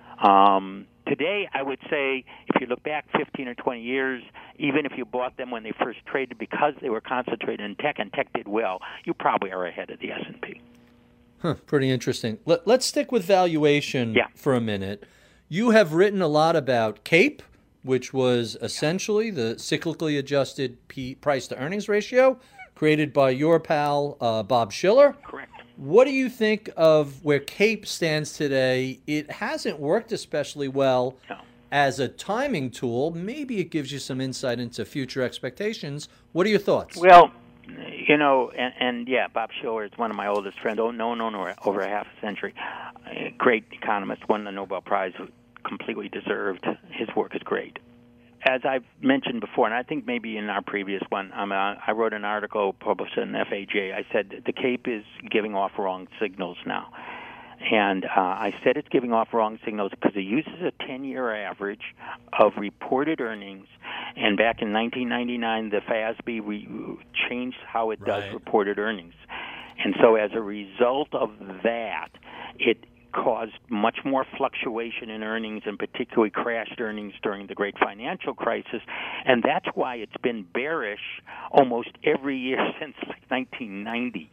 Speaker 5: Um, today, I would say, if you look back fifteen or twenty years, even if you bought them when they first traded, because they were concentrated in tech and tech did well, you probably are ahead of the S and P.
Speaker 4: Huh, pretty interesting. Let, let's stick with valuation
Speaker 5: yeah.
Speaker 4: for a minute. You have written a lot about CAPE, which was essentially the cyclically adjusted P price-to-earnings ratio created by your pal, uh, Bob Shiller.
Speaker 5: Correct.
Speaker 4: What do you think of where CAPE stands today? It hasn't worked especially well
Speaker 5: no.
Speaker 4: as a timing tool. Maybe it gives you some insight into future expectations. What are your thoughts?
Speaker 5: Well, you know, and, and yeah, Bob Shiller is one of my oldest friends, known over, over a half a century. A great economist, won the Nobel Prize, completely deserved. His work is great. As I've mentioned before, and I think maybe in our previous one, um, uh, I wrote an article published in F A J. I said the CAPE is giving off wrong signals now. And uh, I said it's giving off wrong signals because it uses a ten-year average of reported earnings. And back in nineteen ninety-nine, the F A S B re- changed how it does
Speaker 4: right.
Speaker 5: reported earnings. And so as a result of that, it caused much more fluctuation in earnings, and particularly crashed earnings during the great financial crisis. And that's why it's been bearish almost every year since like nineteen ninety.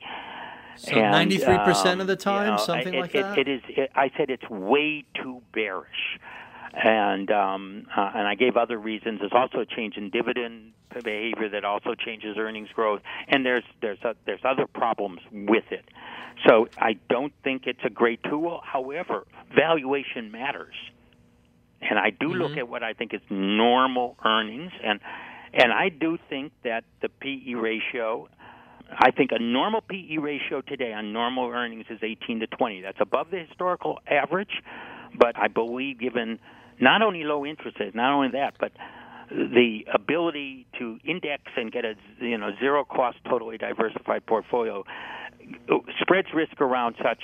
Speaker 4: So and, ninety-three percent
Speaker 5: um,
Speaker 4: of the time,
Speaker 5: you know,
Speaker 4: something
Speaker 5: it,
Speaker 4: like
Speaker 5: it,
Speaker 4: that?
Speaker 5: It is. It, I said it's way too bearish. And um, uh, and I gave other reasons. There's also a change in dividend behavior that also changes earnings growth, and there's there's a, there's other problems with it. So I don't think it's a great tool. However, valuation matters, and I do mm-hmm. look at what I think is normal earnings, and and I do think that the P E ratio. I think a normal P E ratio today on normal earnings is eighteen to twenty. That's above the historical average, but I believe given not only low interest rates, not only that, but the ability to index and get a you know zero cost, totally diversified portfolio spreads risk around such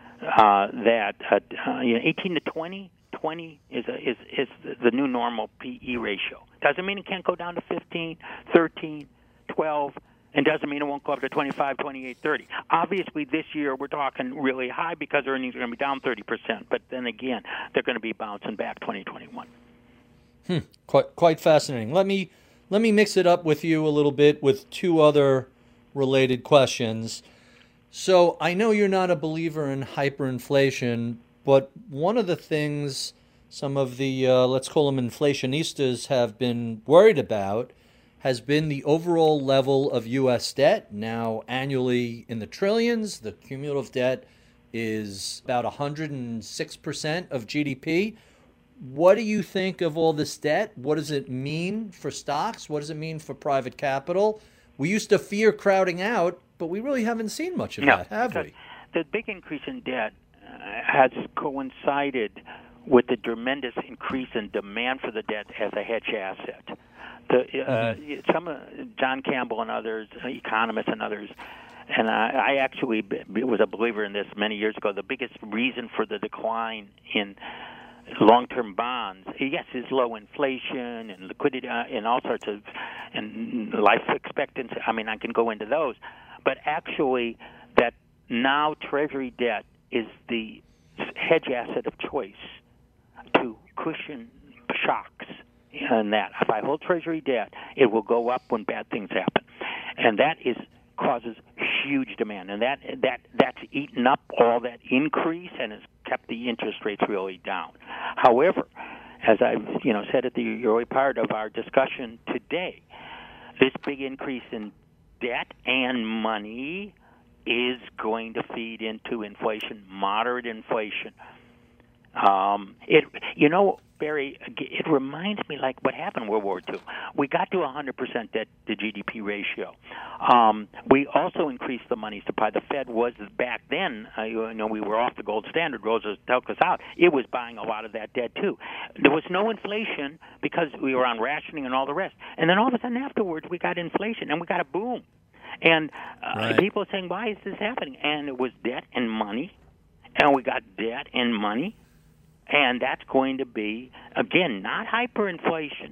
Speaker 5: uh, that uh, you know, eighteen to twenty, twenty is a, is is the new normal P E ratio. Doesn't mean it can't go down to fifteen, thirteen, twelve. And doesn't mean it won't go up to twenty-five, twenty-eight, thirty. Obviously, this year we're talking really high because earnings are going to be down thirty percent. But then again, they're going to be bouncing back twenty twenty-one.
Speaker 4: Hmm. Quite, quite fascinating. Let me let me mix it up with you a little bit with two other related questions. So I know you're not a believer in hyperinflation, but one of the things some of the, uh, let's call them inflationistas, have been worried about has been the overall level of U S debt, now annually in the trillions. The cumulative debt is about one hundred six percent of G D P. What do you think of all this debt? What does it mean for stocks? What does it mean for private capital? we used to fear crowding out, but we really haven't seen much of
Speaker 5: no,
Speaker 4: that, have we?
Speaker 5: The big increase in debt uh, has coincided with the tremendous increase in demand for the debt as a hedge asset. The, uh, mm-hmm. Some uh, John Campbell and others, economists and others, and I, I actually b- was a believer in this many years ago. The biggest reason for the decline in long-term bonds, yes, is low inflation and liquidity uh, and all sorts of and life expectancy. I mean, I can go into those, but actually, that now Treasury debt is the hedge asset of choice to cushion shocks. And that if I hold Treasury debt, it will go up when bad things happen, and that is causes huge demand, and that that that's eaten up all that increase and has kept the interest rates really down. However, as I've you know said at the early part of our discussion today, this big increase in debt and money is going to feed into inflation, moderate inflation. Um, it you know. Barry, it reminds me like what happened in World War Two. We got to a one hundred percent debt to G D P ratio. Um, we also increased the money supply. The Fed was back then, uh, you know, we were off the gold standard. Roosevelt took us out. It was buying a lot of that debt too. There was no inflation because we were on rationing and all the rest. And then all of a sudden afterwards, we got inflation and we got a boom. And uh, right. people are saying, why is this happening? And it was debt and money, and we got debt and money. And that's going to be, again, not hyperinflation.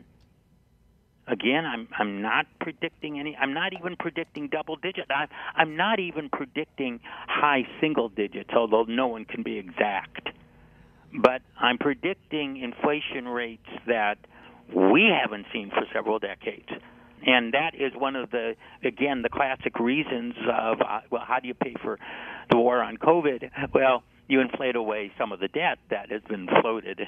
Speaker 5: Again, I'm I'm not predicting any. I'm not even predicting double digit. I, I'm not even predicting high single digits, although no one can be exact. But I'm predicting inflation rates that we haven't seen for several decades. And that is one of the, again, the classic reasons of, uh, well, how do you pay for the war on COVID? Well, you inflate away some of the debt that has been floated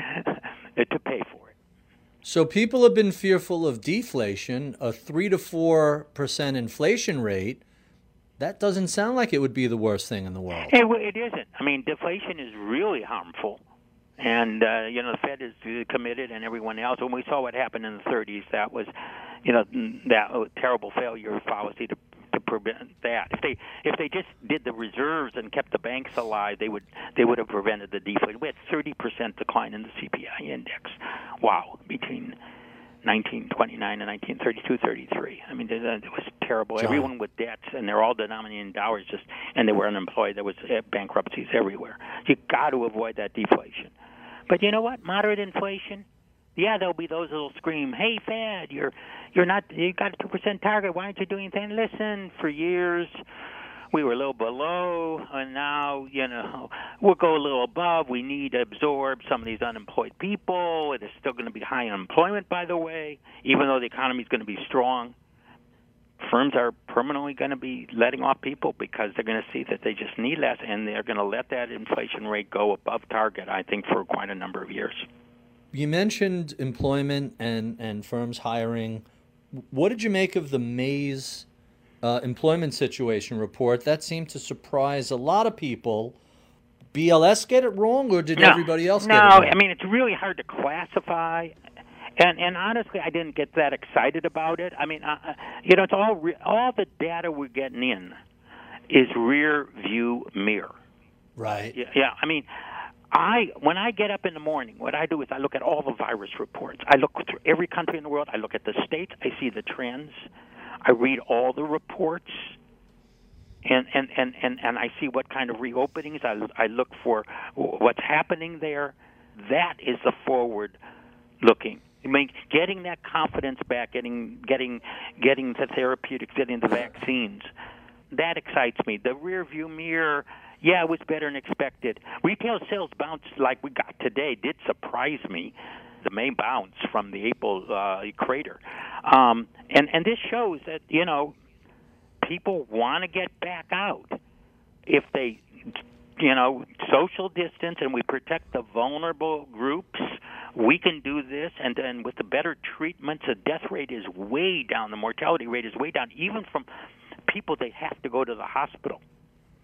Speaker 5: to pay for it.
Speaker 4: So people have been fearful of deflation, a three to four percent inflation rate. That doesn't sound like it would be the worst thing in the world.
Speaker 5: It, it isn't. I mean, deflation is really harmful. And, uh, you know, the Fed is committed and everyone else. When we saw what happened in the thirties, that was, you know, that terrible failure of policy to to prevent that. If they if they just did the reserves and kept the banks alive, they would they would have prevented the deflation. We had thirty percent decline in the C P I index. Wow, between nineteen twenty-nine and nineteen thirty-two thirty-three. I mean, it was terrible.
Speaker 4: John.
Speaker 5: Everyone with debts, and they're all denominated in dollars, just and they were unemployed. There was bankruptcies everywhere. You got to avoid that deflation. But you know what? Moderate inflation. Yeah, there'll be those that'll scream, "Hey, Fed, you're you're not you got a two percent target. Why aren't you doing anything?" Listen, for years we were a little below, and now you know we'll go a little above. We need to absorb some of these unemployed people. There's still going to be high unemployment, by the way, even though the economy is going to be strong. Firms are permanently going to be letting off people because they're going to see that they just need less, and they're going to let that inflation rate go above target, I think, for quite a number of years.
Speaker 4: You mentioned employment and, and firms hiring. What did you make of the May's uh, employment situation report? That seemed to surprise a lot of people. B L S get it wrong, or did
Speaker 5: no,
Speaker 4: everybody else
Speaker 5: no,
Speaker 4: get it wrong?
Speaker 5: No, I mean, it's really hard to classify. And, and honestly, I didn't get that excited about it. I mean, uh, you know, it's all re- all the data we're getting in is rear view mirror.
Speaker 4: Right.
Speaker 5: Yeah, yeah, I mean, I when I get up in the morning, what I do is I look at all the virus reports. I look through every country in the world. I look at the states. I see the trends. I read all the reports, and and, and, and, and I see what kind of reopenings. I, I look for what's happening there. That is the forward looking. I mean, getting that confidence back, getting getting getting the therapeutics, getting the vaccines, that excites me. The rear view mirror, yeah, it was better than expected. Retail sales bounce like we got today did surprise me. The May bounce from the April uh, crater, um, and and this shows that you know people want to get back out if they you know social distance and we protect the vulnerable groups. We can do this, and then with the better treatments, the death rate is way down. The mortality rate is way down, even from people that have to go to the hospital.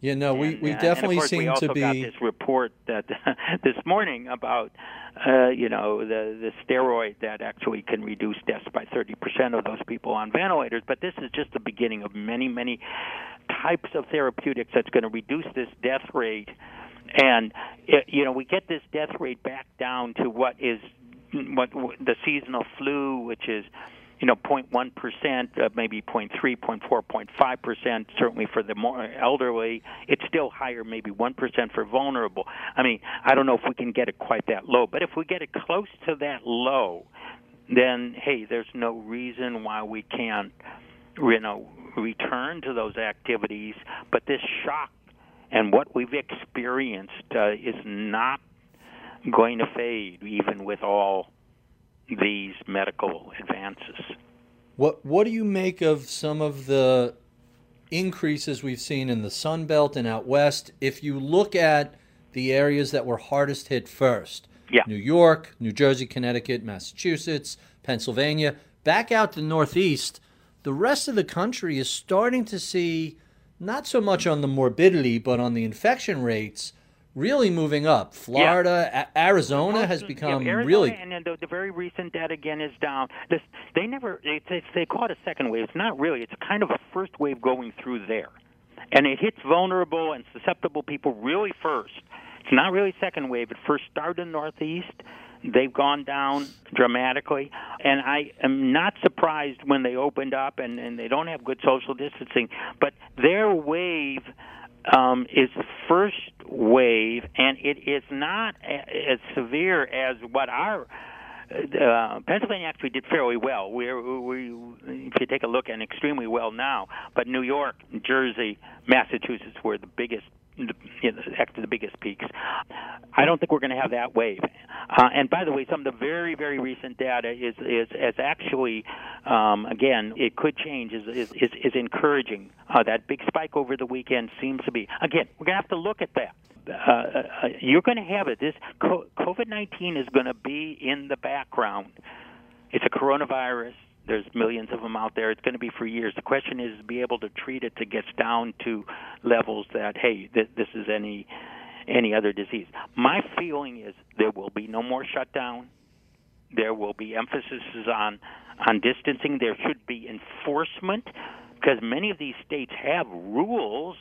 Speaker 4: You know, we,
Speaker 5: and,
Speaker 4: we
Speaker 5: uh,
Speaker 4: definitely
Speaker 5: and of course,
Speaker 4: seem
Speaker 5: we also
Speaker 4: to be.
Speaker 5: got this report that this morning about, uh, you know, the the steroid that actually can reduce deaths by thirty percent of those people on ventilators. But this is just the beginning of many, many types of therapeutics that's going to reduce this death rate. And, it, you know, we get this death rate back down to what is what the seasonal flu, which is, you know, zero point one percent, uh, maybe zero point three, zero point four, zero point five percent, certainly for the more elderly. It's still higher, maybe one percent for vulnerable. I mean, I don't know if we can get it quite that low, but if we get it close to that low, then, hey, there's no reason why we can't, you know, return to those activities. But this shock and what we've experienced uh, is not going to fade, even with all these medical advances.
Speaker 4: What what do you make of some of the increases we've seen in the Sun Belt and out west? If you look at the areas that were hardest hit first,
Speaker 5: yeah.
Speaker 4: New York, New Jersey, Connecticut, Massachusetts, Pennsylvania, back out the Northeast, the rest of the country is starting to see, not so much on the morbidity, but on the infection rates, really moving up. Florida,
Speaker 5: yeah.
Speaker 4: a- Arizona has become
Speaker 5: yeah, Arizona,
Speaker 4: really...
Speaker 5: And then the, the very recent data, again, is down. This, they never, it's, it's, they call it a second wave. It's not really. It's kind of a first wave going through there. And it hits vulnerable and susceptible people really first. It's not really second wave. It first started in the Northeast. They've gone down dramatically. And I am not surprised when they opened up and, and they don't have good social distancing. But their wave... Um, is the first wave, and it is not a, as severe as what our uh, Pennsylvania actually did fairly well. We're, we, if you take a look, and extremely well now. But New York, Jersey, Massachusetts were the biggest, you know, actually the biggest peaks. I don't think we're going to have that wave. Uh, and by the way, some of the very, very recent data is is, is actually, um, again, it could change, is is, is, is encouraging. Uh, that big spike over the weekend seems to be. Again, we're going to have to look at that. Uh, uh, you're going to have it. This COVID nineteen is going to be in the background. It's a coronavirus. There's millions of them out there. It's going to be for years. The question is to be able to treat it to get down to levels that, hey, th- this is any any other disease. My feeling is there will be no more shutdown. There will be emphasis on on distancing. There should be enforcement, because many of these states have rules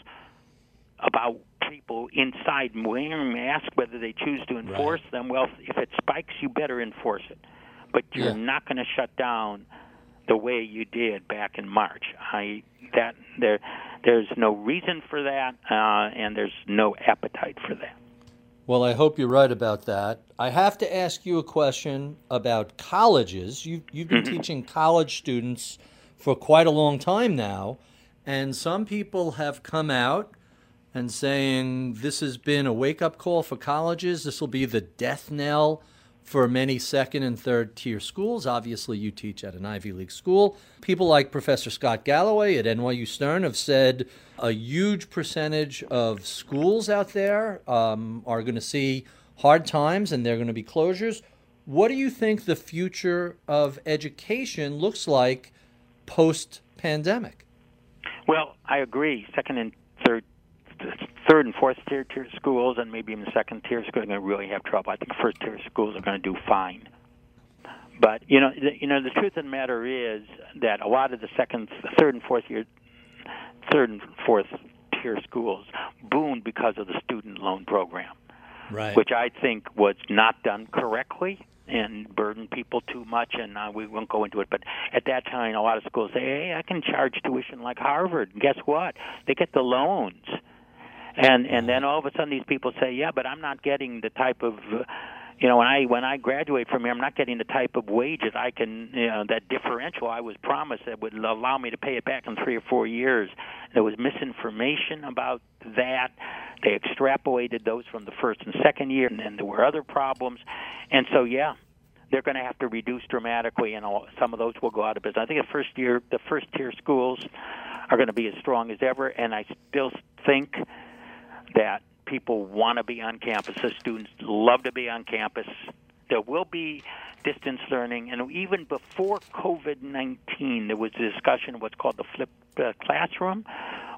Speaker 5: about people inside wearing masks, whether they choose to enforce right. them. Well, if it spikes, you better enforce it. But you're yeah. not going to shut down the way you did back in March. I that there there's no reason for that, uh, and there's no appetite for that.
Speaker 4: Well, I hope you're right about that. I have to ask you a question about colleges. You've, you've been mm-hmm. teaching college students for quite a long time now, and some people have come out and saying this has been a wake-up call for colleges. This will be the death knell for many second and third tier schools. Obviously, you teach at an Ivy League school. People like Professor Scott Galloway at N Y U Stern have said a huge percentage of schools out there um, are going to see hard times and there are going to be closures. What do you think the future of education looks like post-pandemic?
Speaker 5: Well, I agree. Second and third third and fourth tier, tier schools, and maybe even second tier schools are going to really have trouble. I think first tier schools are going to do fine. But you know, the, you know, the truth of the matter is that a lot of the second, third, and fourth year, third and fourth tier schools boomed because of the student loan program,
Speaker 4: right.
Speaker 5: which I think was not done correctly and burdened people too much, and uh, we won't go into it. But at that time, a lot of schools say, hey, I can charge tuition like Harvard. And guess what? They get the loans. And and then all of a sudden these people say, yeah, but I'm not getting the type of, uh, you know, when I when I graduate from here, I'm not getting the type of wages I can, you know, that differential I was promised that would allow me to pay it back in three or four years. There was misinformation about that. They extrapolated those from the first and second year, and then there were other problems. And so, yeah, they're going to have to reduce dramatically, and all, some of those will go out of business. I think the first year, the first tier schools are going to be as strong as ever, and I still think that people want to be on campus. The students love to be on campus. There will be distance learning, and even before COVID nineteen, there was a discussion of what's called the flipped uh, classroom,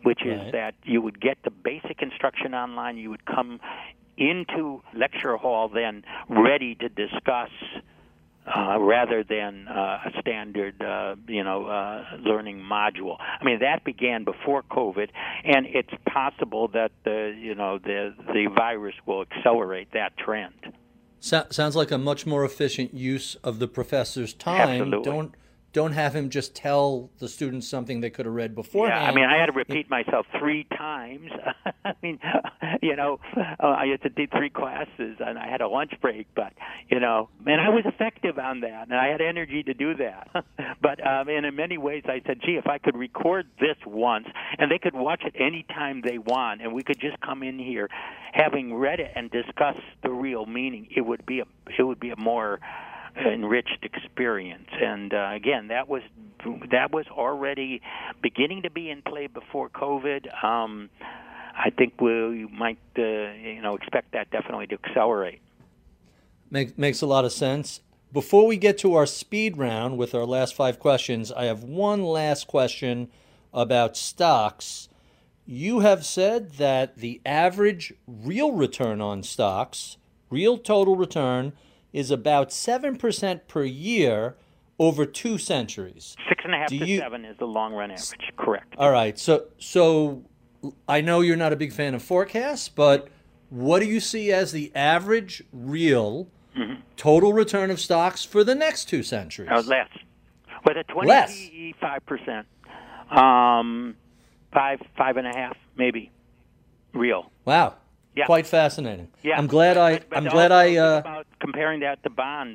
Speaker 5: which is
Speaker 4: Right.
Speaker 5: that you would get the basic instruction online. You would come into lecture hall then ready to discuss uh, rather than uh, a standard, uh, you know, uh, learning module. I mean, that began before COVID, and it's possible that the, you know, the the virus will accelerate that trend.
Speaker 4: So, sounds like a much more efficient use of the professor's time.
Speaker 5: Absolutely.
Speaker 4: Don't don't have him just tell the students something they could have read beforehand.
Speaker 5: Yeah, I mean, I had to repeat myself three times. I mean, you know, uh, I had to do three classes, and I had a lunch break, but, you know, and I was effective on that, and I had energy to do that. But, um, and in many ways, I said, gee, if I could record this once, and they could watch it any time they want, and we could just come in here having read it and discuss the real meaning, it would be a, it would be a more enriched experience. And uh, again, that was that was already beginning to be in play before COVID. Um, I think we might uh, you know expect that definitely to accelerate.
Speaker 4: Make, makes a lot of sense. Before we get to our speed round with our last five questions, I have one last question about stocks. You have said that the average real return on stocks, real total return, is about seven percent per year over two centuries.
Speaker 5: Six and a half
Speaker 4: Do
Speaker 5: to
Speaker 4: you-
Speaker 5: seven is the long run average, correct.
Speaker 4: All right. So, so I know you're not a big fan of forecasts, but what do you see as the average real
Speaker 5: Mm-hmm.
Speaker 4: total return of stocks for the next two centuries?
Speaker 5: Uh, less. With a twenty
Speaker 4: Less.
Speaker 5: P E, five percent. Um, five, five and a half, maybe. Real.
Speaker 4: Wow.
Speaker 5: Yeah.
Speaker 4: Quite fascinating.
Speaker 5: Yeah.
Speaker 4: I'm glad I.
Speaker 5: But- but
Speaker 4: I'm glad
Speaker 5: also
Speaker 4: I.
Speaker 5: think
Speaker 4: Uh,
Speaker 5: about comparing that to bonds.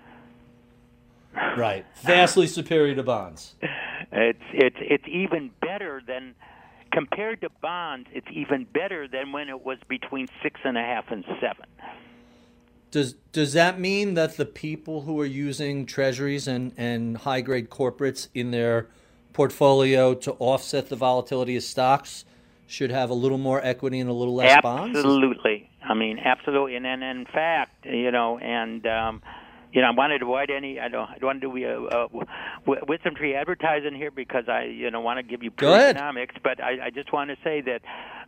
Speaker 4: right. Vastly superior to bonds.
Speaker 5: It's it's it's even better than compared to bonds. It's even better than when it was between six and a half and seven.
Speaker 4: Does does that mean that the people who are using treasuries and, and high grade corporates in their portfolio to offset the volatility of stocks should have a little more equity and a little less bonds?
Speaker 5: Absolutely. I mean, absolutely. And then, in fact, you know, and um, you know, I wanted to avoid any. I don't. I don't want to do a, a, a wisdom tree advertising here because I, you know, want to give you
Speaker 4: Go
Speaker 5: pure
Speaker 4: ahead.
Speaker 5: economics. But I, I just want to say that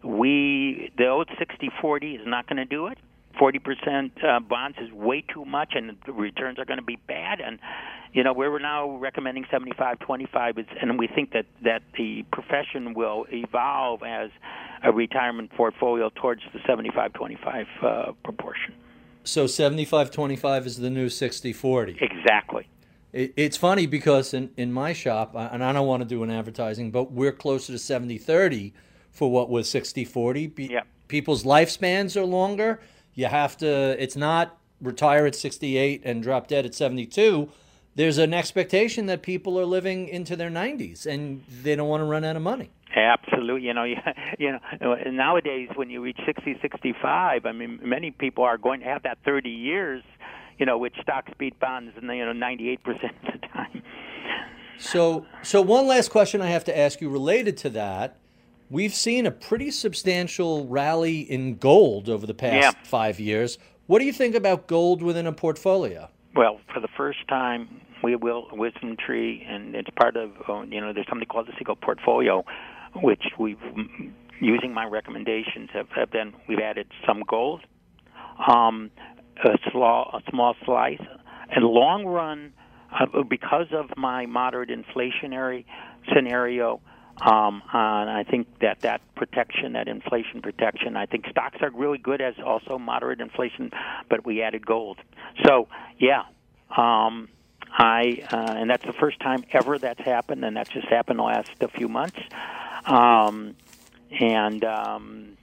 Speaker 5: we the old sixty forty is not going to do it. forty percent uh, bonds is way too much, and the returns are going to be bad. And, you know, we're now recommending seventy-five twenty-five, and we think that, that the profession will evolve as a retirement portfolio towards the seventy-five twenty-five uh, proportion.
Speaker 4: So seventy-five twenty-five is the new sixty forty.
Speaker 5: Exactly.
Speaker 4: It, it's funny because in, in my shop, and I don't want to do an advertising, but we're closer to seventy thirty for what was sixty forty. Be,
Speaker 5: Yep.
Speaker 4: People's lifespans are longer. You have to, it's not retire at sixty-eight and drop dead at seventy-two. There's an expectation that people are living into their nineties and they don't want to run out of money.
Speaker 5: Absolutely. You know, you, you know, nowadays when you reach sixty, sixty-five, I mean, many people are going to have that thirty years, you know, which stocks beat bonds, and you know, ninety-eight percent of the time.
Speaker 4: So, so one last question I have to ask you related to that. We've seen a pretty substantial rally in gold over the past
Speaker 5: Yeah.
Speaker 4: five years. What do you think about gold within a portfolio?
Speaker 5: Well, for the first time, we will Wisdom Tree, and it's part of, uh, you know, there's something called the Siegel Portfolio, which we've, using my recommendations, have, have been, we've added some gold, um, a, small, a small slice, and long run, uh, because of my moderate inflationary scenario, Um, and I think that that protection, that inflation protection, I think stocks are really good as also moderate inflation, but we added gold. So, yeah, um, I uh, and that's the first time ever that's happened, and that's just happened the last a few months. Um, and um,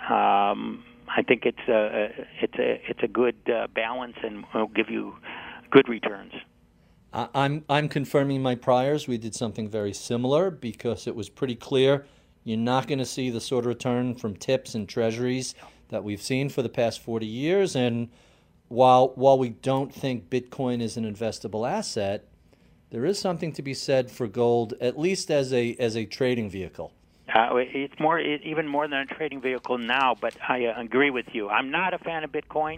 Speaker 5: um, I think it's a it's a it's a good uh, balance, and will give you good returns.
Speaker 4: I- I'm I'm confirming my priors. We did something very similar because it was pretty clear you're not going to see the sort of return from tips and treasuries that we've seen for the past forty years. And while while we don't think Bitcoin is an investable asset, there is something to be said for gold, at least as a as a trading vehicle.
Speaker 5: Uh, it's more, it, even more than a trading vehicle now. But I uh, agree with you. I'm not a fan of Bitcoin,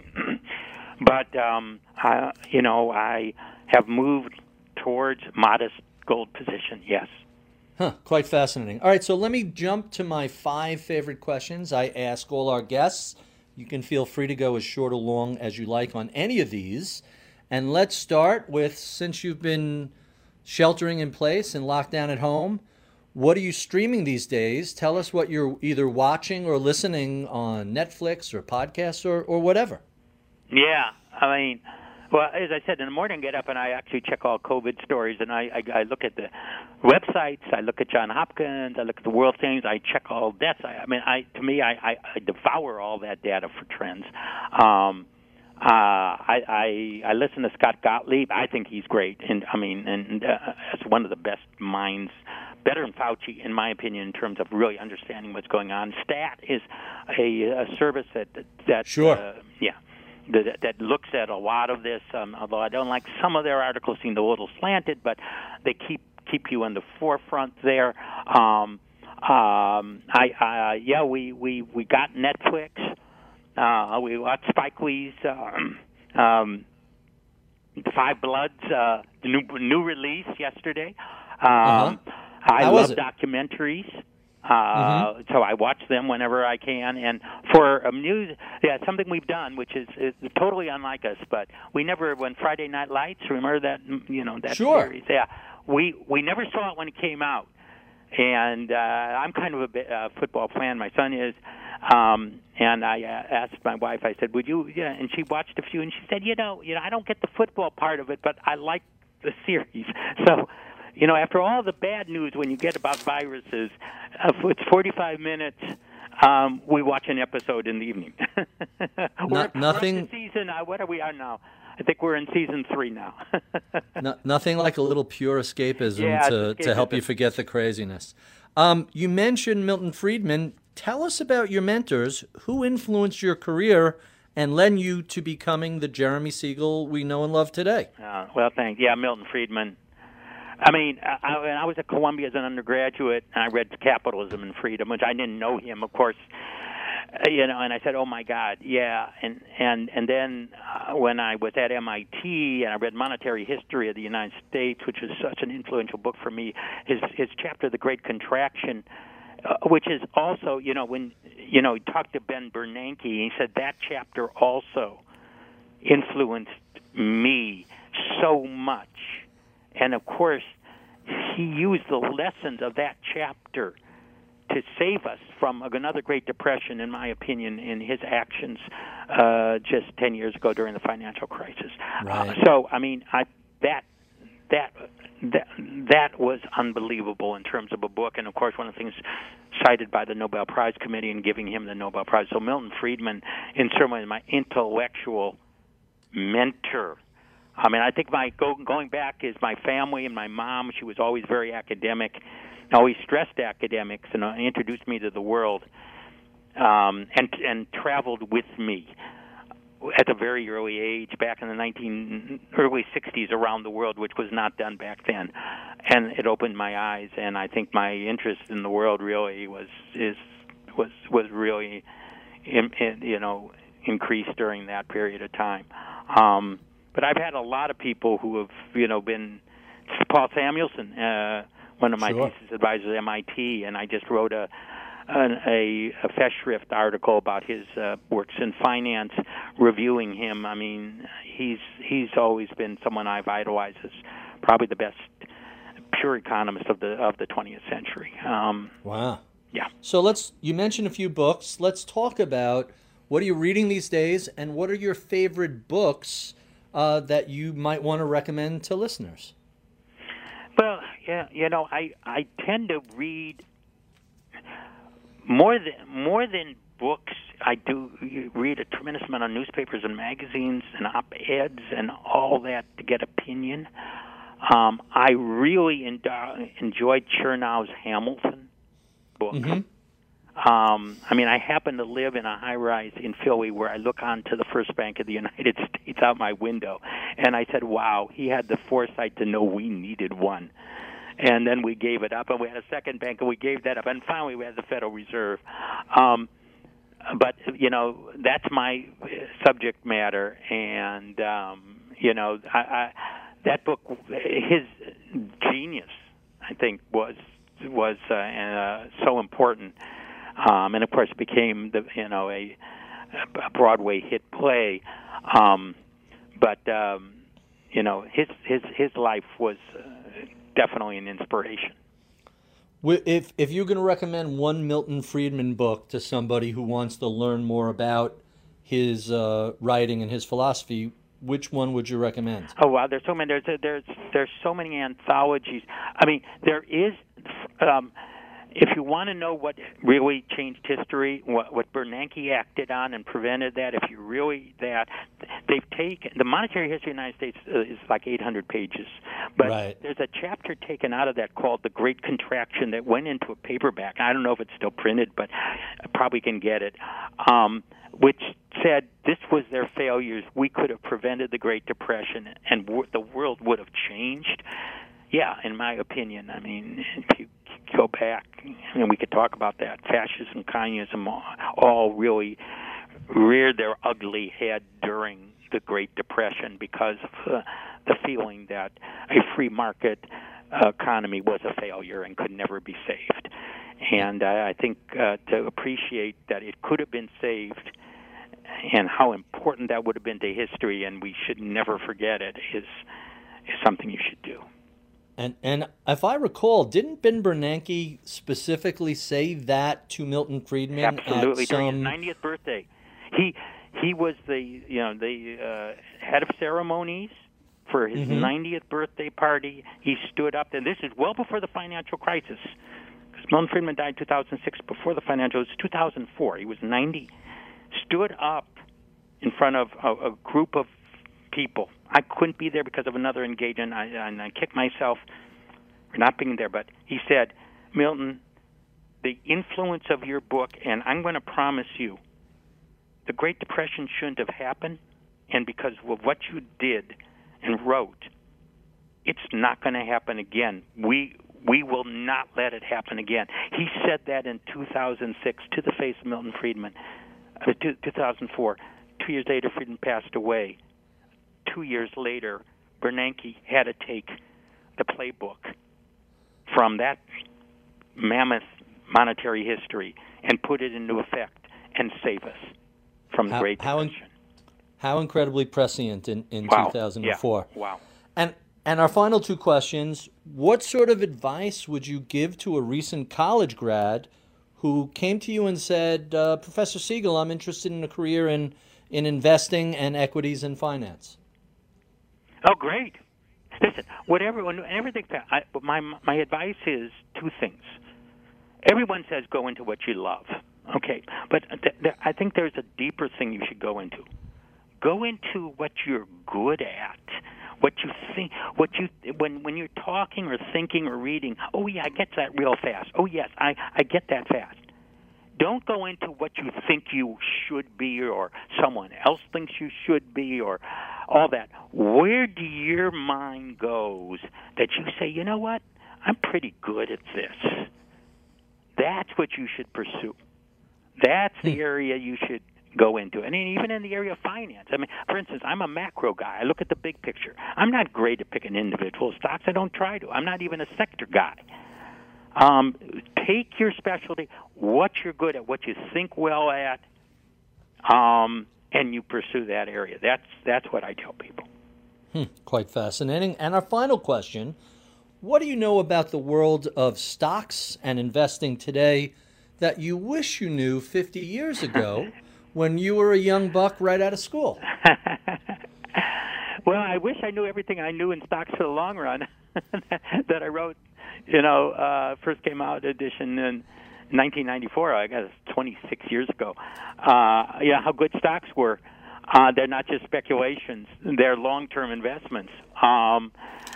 Speaker 5: but um, I, you know, I have moved towards modest gold position. Yes.
Speaker 4: Huh, quite fascinating. All right, so let me jump to my five favorite questions I ask all our guests. You can feel free to go as short or long as you like on any of these. And let's start with, since you've been sheltering in place and locked down at home, what are you streaming these days? Tell us what you're either watching or listening on Netflix or podcasts or, or whatever.
Speaker 5: Yeah, I mean, well, as I said, in the morning I get up and I actually check all COVID stories, and I, I, I look at the websites, I look at Johns Hopkins, I look at the World Things, I check all that. I, I mean, I to me, I, I, I devour all that data for trends. Um, uh, I, I I listen to Scott Gottlieb. I think he's great, and I mean, and uh, as one of the best minds, better than Fauci, in my opinion, in terms of really understanding what's going on. Stat is a, a service that that
Speaker 4: sure,
Speaker 5: uh, yeah. That, that looks at a lot of this, um, although I don't like some of their articles seem a little slanted, but they keep keep you in the forefront there. Um, um, I, I yeah, we, we, we got Netflix. Uh, we watched Spike Lee's uh, um, Five Bloods, uh, the new new release yesterday. Um,
Speaker 4: uh-huh.
Speaker 5: I
Speaker 4: How
Speaker 5: love
Speaker 4: was it?
Speaker 5: documentaries. Uh,
Speaker 4: mm-hmm.
Speaker 5: So I watch them whenever I can. And for um, news, yeah, something we've done, which is, is totally unlike us, but we never, when Friday Night Lights, remember that, you know, that
Speaker 4: sure.
Speaker 5: series? Yeah, we we never saw it when it came out. And uh, I'm kind of a bit, uh, football fan. My son is. Um, and I uh, asked my wife, I said, would you, yeah, and she watched a few, and she said, you know, you know, I don't get the football part of it, but I like the series. So, you know, after all the bad news when you get about viruses, uh, it's forty-five minutes. Um, we watch an episode in the evening. we're,
Speaker 4: nothing.
Speaker 5: We're up to season. Uh, what are we on now? I think we're in season three now.
Speaker 4: no, nothing like a little pure escapism
Speaker 5: yeah,
Speaker 4: to,
Speaker 5: escapism.
Speaker 4: to help you forget the craziness. Um, you mentioned Milton Friedman. Tell us about your mentors. Who influenced your career and led you to becoming the Jeremy Siegel we know and love today?
Speaker 5: Uh, well, thanks. Yeah, Milton Friedman. I mean, I, I was at Columbia as an undergraduate, and I read Capitalism and Freedom, which I didn't know him, of course. Uh, you know, and I said, "Oh my God, yeah!" And and and then uh, when I was at M I T and I read Monetary History of the United States, which was such an influential book for me, his his chapter, The Great Contraction, uh, which is also, you know, when you know he talked to Ben Bernanke, he said that chapter also influenced me so much. And, of course, he used the lessons of that chapter to save us from another Great Depression, in my opinion, in his actions uh, just ten years ago during the financial crisis.
Speaker 4: Right.
Speaker 5: Uh, so, I mean, I, that that that that was unbelievable in terms of a book. And, of course, one of the things cited by the Nobel Prize Committee in giving him the Nobel Prize. So Milton Friedman, in some ways, my intellectual mentor. I mean, I think my go, going back is my family and my mom. She was always very academic, always stressed academics, and uh, introduced me to the world, um, and and traveled with me at a very early age, back in the nineteen early sixties, around the world, which was not done back then, and it opened my eyes. And I think my interest in the world really was is was was really, in, in, you know, increased during that period of time. Um, But I've had a lot of people who have, you know, been Paul Samuelson, uh, one of my
Speaker 4: sure.
Speaker 5: thesis advisors at M I T, and I just wrote a an, a, a Festschrift article about his uh, works in finance, reviewing him. I mean, he's he's always been someone I've idolized as probably the best pure economist of the of the twentieth century. Um,
Speaker 4: wow.
Speaker 5: Yeah.
Speaker 4: So let's. You mentioned a few books. Let's talk about what are you reading these days, and what are your favorite books Uh, that you might want to recommend to listeners?
Speaker 5: Well, yeah, you know, I, I tend to read more than more than books. I do read a tremendous amount of newspapers and magazines and op-eds and all that to get opinion. Um, I really endo- enjoyed Chernow's Hamilton book.
Speaker 4: Mm-hmm.
Speaker 5: Um, I mean, I happen to live in a high-rise in Philly where I look onto the First Bank of the United States out my window, and I said, wow, he had the foresight to know we needed one. And then we gave it up, and we had a second bank, and we gave that up, and finally we had the Federal Reserve. Um, but, you know, that's my subject matter, and, um, you know, I, I, that book, his genius, I think, was was uh, uh, so important, um, and of course became the you know a, a Broadway hit play. Um, but um, you know his his his life was uh, definitely an inspiration.
Speaker 4: If if you're going to recommend one Milton Friedman book to somebody who wants to learn more about his uh, writing and his philosophy, which one would you recommend?
Speaker 5: Oh wow, there's so many. There's there's there's so many anthologies. I mean, there is. Um, if you want to know what really changed history, what, what Bernanke acted on and prevented that, if you really that, they've taken the monetary history of the United States uh, is like eight hundred pages, but
Speaker 4: right.
Speaker 5: There's a chapter taken out of that called "The Great Contraction" that went into a paperback. I don't know if it's still printed, but I probably can get it. Um, which said this was their failures. We could have prevented the Great Depression, and w- the world would have changed. Yeah, in my opinion. I mean, if you go back, and we could talk about that, fascism, communism, all, all really reared their ugly head during the Great Depression because of uh, the feeling that a free market uh, economy was a failure and could never be saved. And uh, I think uh, to appreciate that it could have been saved and how important that would have been to history, and we should never forget it, is is something you should do.
Speaker 4: And and if I recall, didn't Ben Bernanke specifically say that to Milton Friedman?
Speaker 5: Absolutely,
Speaker 4: at some...
Speaker 5: during his ninetieth birthday, he he was the you know the uh, head of ceremonies for his mm-hmm. ninetieth birthday party. He stood up, and this is well before the financial crisis, because Milton Friedman died in two thousand six. Before the financial, it was two thousand four. He was ninety. Stood up in front of a, a group of people. I couldn't be there because of another engagement, I, and I kicked myself for not being there. But he said, Milton, the influence of your book, and I'm going to promise you, the Great Depression shouldn't have happened, and because of what you did and wrote, it's not going to happen again. We we will not let it happen again. He said that in two thousand six to the face of Milton Friedman. Uh, two thousand four. Two years later, Friedman passed away. Two years later, Bernanke had to take the playbook from that mammoth monetary history and put it into effect and save us from the
Speaker 4: how,
Speaker 5: Great
Speaker 4: how
Speaker 5: Depression.
Speaker 4: In, how incredibly prescient in, in
Speaker 5: wow.
Speaker 4: two thousand four.
Speaker 5: Yeah. Wow.
Speaker 4: And and our final two questions, what sort of advice would you give to a recent college grad who came to you and said, uh, Professor Siegel, I'm interested in a career in, in investing and equities and finance?
Speaker 5: Oh, great. Listen, whatever, everything, I, my, my advice is two things. Everyone says go into what you love. Okay, but th- th- I think there's a deeper thing you should go into. Go into what you're good at. What you think, what you when when you're talking or thinking or reading. Oh yeah, I get that real fast. Oh yes, I I get that fast. Don't go into what you think you should be or someone else thinks you should be or all that. Where do your mind goes that you say, you know what, I'm pretty good at this. That's what you should pursue. That's the area you should go into. And even in the area of finance. I mean, for instance, I'm a macro guy. I look at the big picture. I'm not great at picking individual stocks. I don't try to. I'm not even a sector guy. Um, take your specialty, what you're good at, what you think well at, um, and you pursue that area. That's that's what I tell people.
Speaker 4: Hmm, quite fascinating. And our final question, what do you know about the world of stocks and investing today that you wish you knew fifty years ago when you were a young buck right out of school?
Speaker 5: Well, I wish I knew everything I knew in Stocks for the Long Run that I wrote, you know, uh, first came out edition in nineteen ninety-four, I guess twenty-six years ago. Uh, yeah, how good stocks were. Uh, they're not just speculations. They're long-term investments. Um,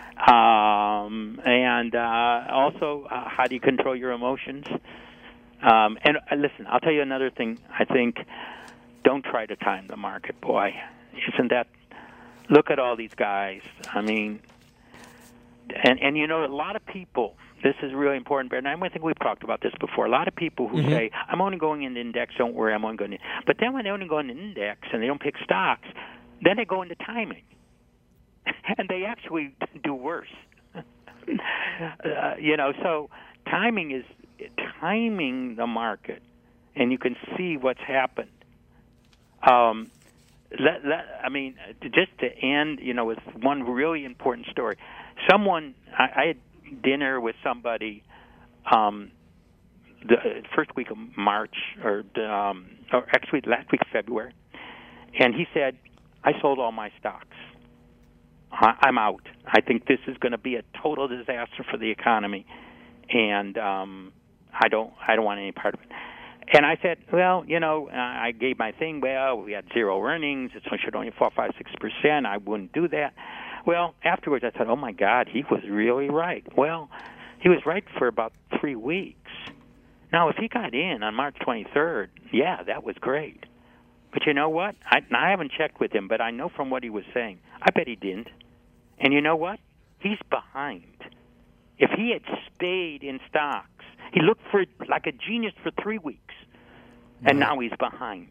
Speaker 5: um, and uh, also, uh, how do you control your emotions? Um, and uh, listen, I'll tell you another thing. I think don't try to time the market, boy. Isn't that? Look at all these guys. I mean, and and you know, a lot of people. This is really important, Baird, and I think we've talked about this before. A lot of people who mm-hmm. say, "I'm only going in the index. Don't worry, I'm only going in." But then when they only go in the index and they don't pick stocks, then they go into timing, and they actually do worse. uh, you know, so timing is timing the market, and you can see what's happened. Um, let, let, I mean, just to end, you know, with one really important story. Someone, I, I had dinner with somebody um, the first week of March, or, um, or actually last week of February, and he said, I sold all my stocks. I, I'm out. I think this is going to be a total disaster for the economy, and um, I don't I don't want any part of it. And I said, well, you know, uh, I gave my thing. Well, we had zero earnings. It should only four, five, six percent. I wouldn't do that. Well, afterwards, I thought, oh my God, he was really right. Well, he was right for about three weeks. Now, if he got in on March twenty-third, yeah, that was great. But you know what? I, I haven't checked with him, but I know from what he was saying, I bet he didn't. And you know what? He's behind. If he had stayed in stocks, he looked for like a genius for three weeks, and right. now he's behind.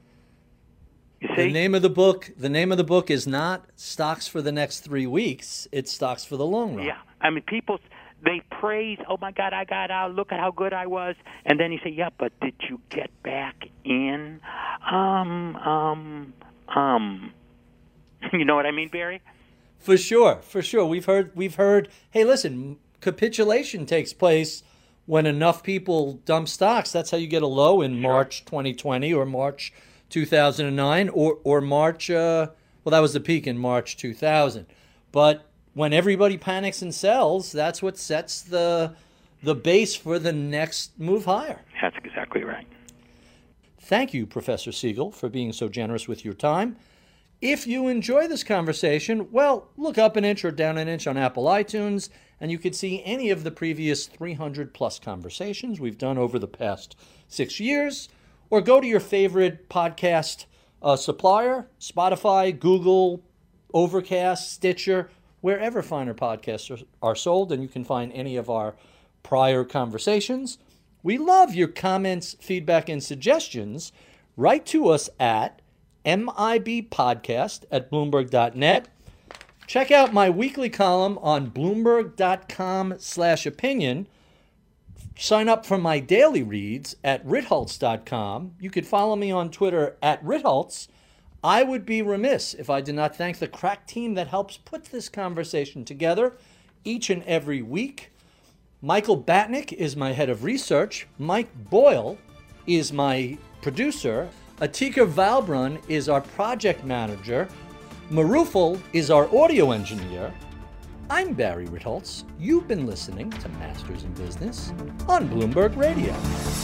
Speaker 5: You see?
Speaker 4: The name of the book, the name of the book is not Stocks for the Next Three Weeks. It's Stocks for the Long Run.
Speaker 5: Yeah, I mean, people, they praise, oh my God, I got out, look at how good I was, and then you say, yeah, but did you get back in? Um, um, um. You know what I mean, Barry?
Speaker 4: For sure, for sure. We've heard, we've heard. Hey, listen, capitulation takes place when enough people dump stocks. That's how you get a low in
Speaker 5: Sure.
Speaker 4: March twenty twenty or March two thousand nine or or March. Uh, well, that was the peak in March two thousand. But when everybody panics and sells, that's what sets the the base for the next move higher.
Speaker 5: That's exactly right.
Speaker 4: Thank you, Professor Siegel, for being so generous with your time. If you enjoy this conversation, well, look up an inch or down an inch on Apple iTunes, and you could see any of the previous three hundred plus conversations we've done over the past six years, or go to your favorite podcast uh, supplier, Spotify, Google, Overcast, Stitcher, wherever finer podcasts are, are sold, and you can find any of our prior conversations. We love your comments, feedback, and suggestions. Write to us at mibpodcast at bloomberg dot net. Check out my weekly column on bloomberg.com slash opinion. Sign up for my daily reads at ritholtz dot com. You could follow me on Twitter at ritholtz. I would be remiss if I did not thank the crack team that helps put this conversation together each and every week. Michael Batnick is my head of research. Mike Boyle is my producer. Atika Valbrun is our project manager. Marufal is our audio engineer. I'm Barry Ritholtz. You've been listening to Masters in Business on Bloomberg Radio.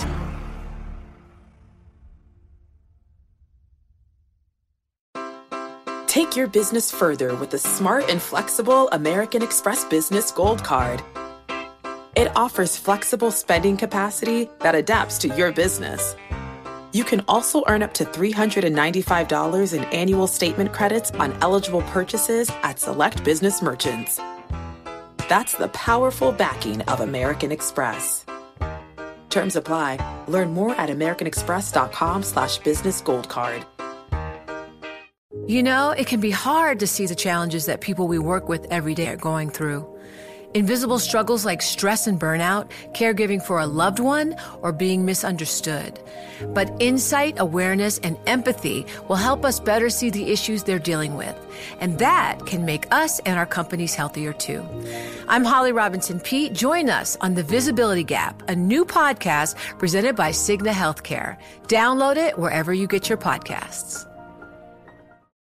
Speaker 2: Take your business further with the smart and flexible American Express Business Gold Card. It offers flexible spending capacity that adapts to your business. You can also earn up to three hundred ninety-five dollars in annual statement credits on eligible purchases at select business merchants. That's the powerful backing of American Express. Terms apply. Learn more at americanexpress.com slash business gold card.
Speaker 1: You know, it can be hard to see the challenges that people we work with every day are going through. Invisible struggles like stress and burnout, caregiving for a loved one, or being misunderstood. But insight, awareness, and empathy will help us better see the issues they're dealing with. And that can make us and our companies healthier too. I'm Holly Robinson Peete. Join us on The Visibility Gap, a new podcast presented by Cigna Healthcare. Download it wherever you get your podcasts.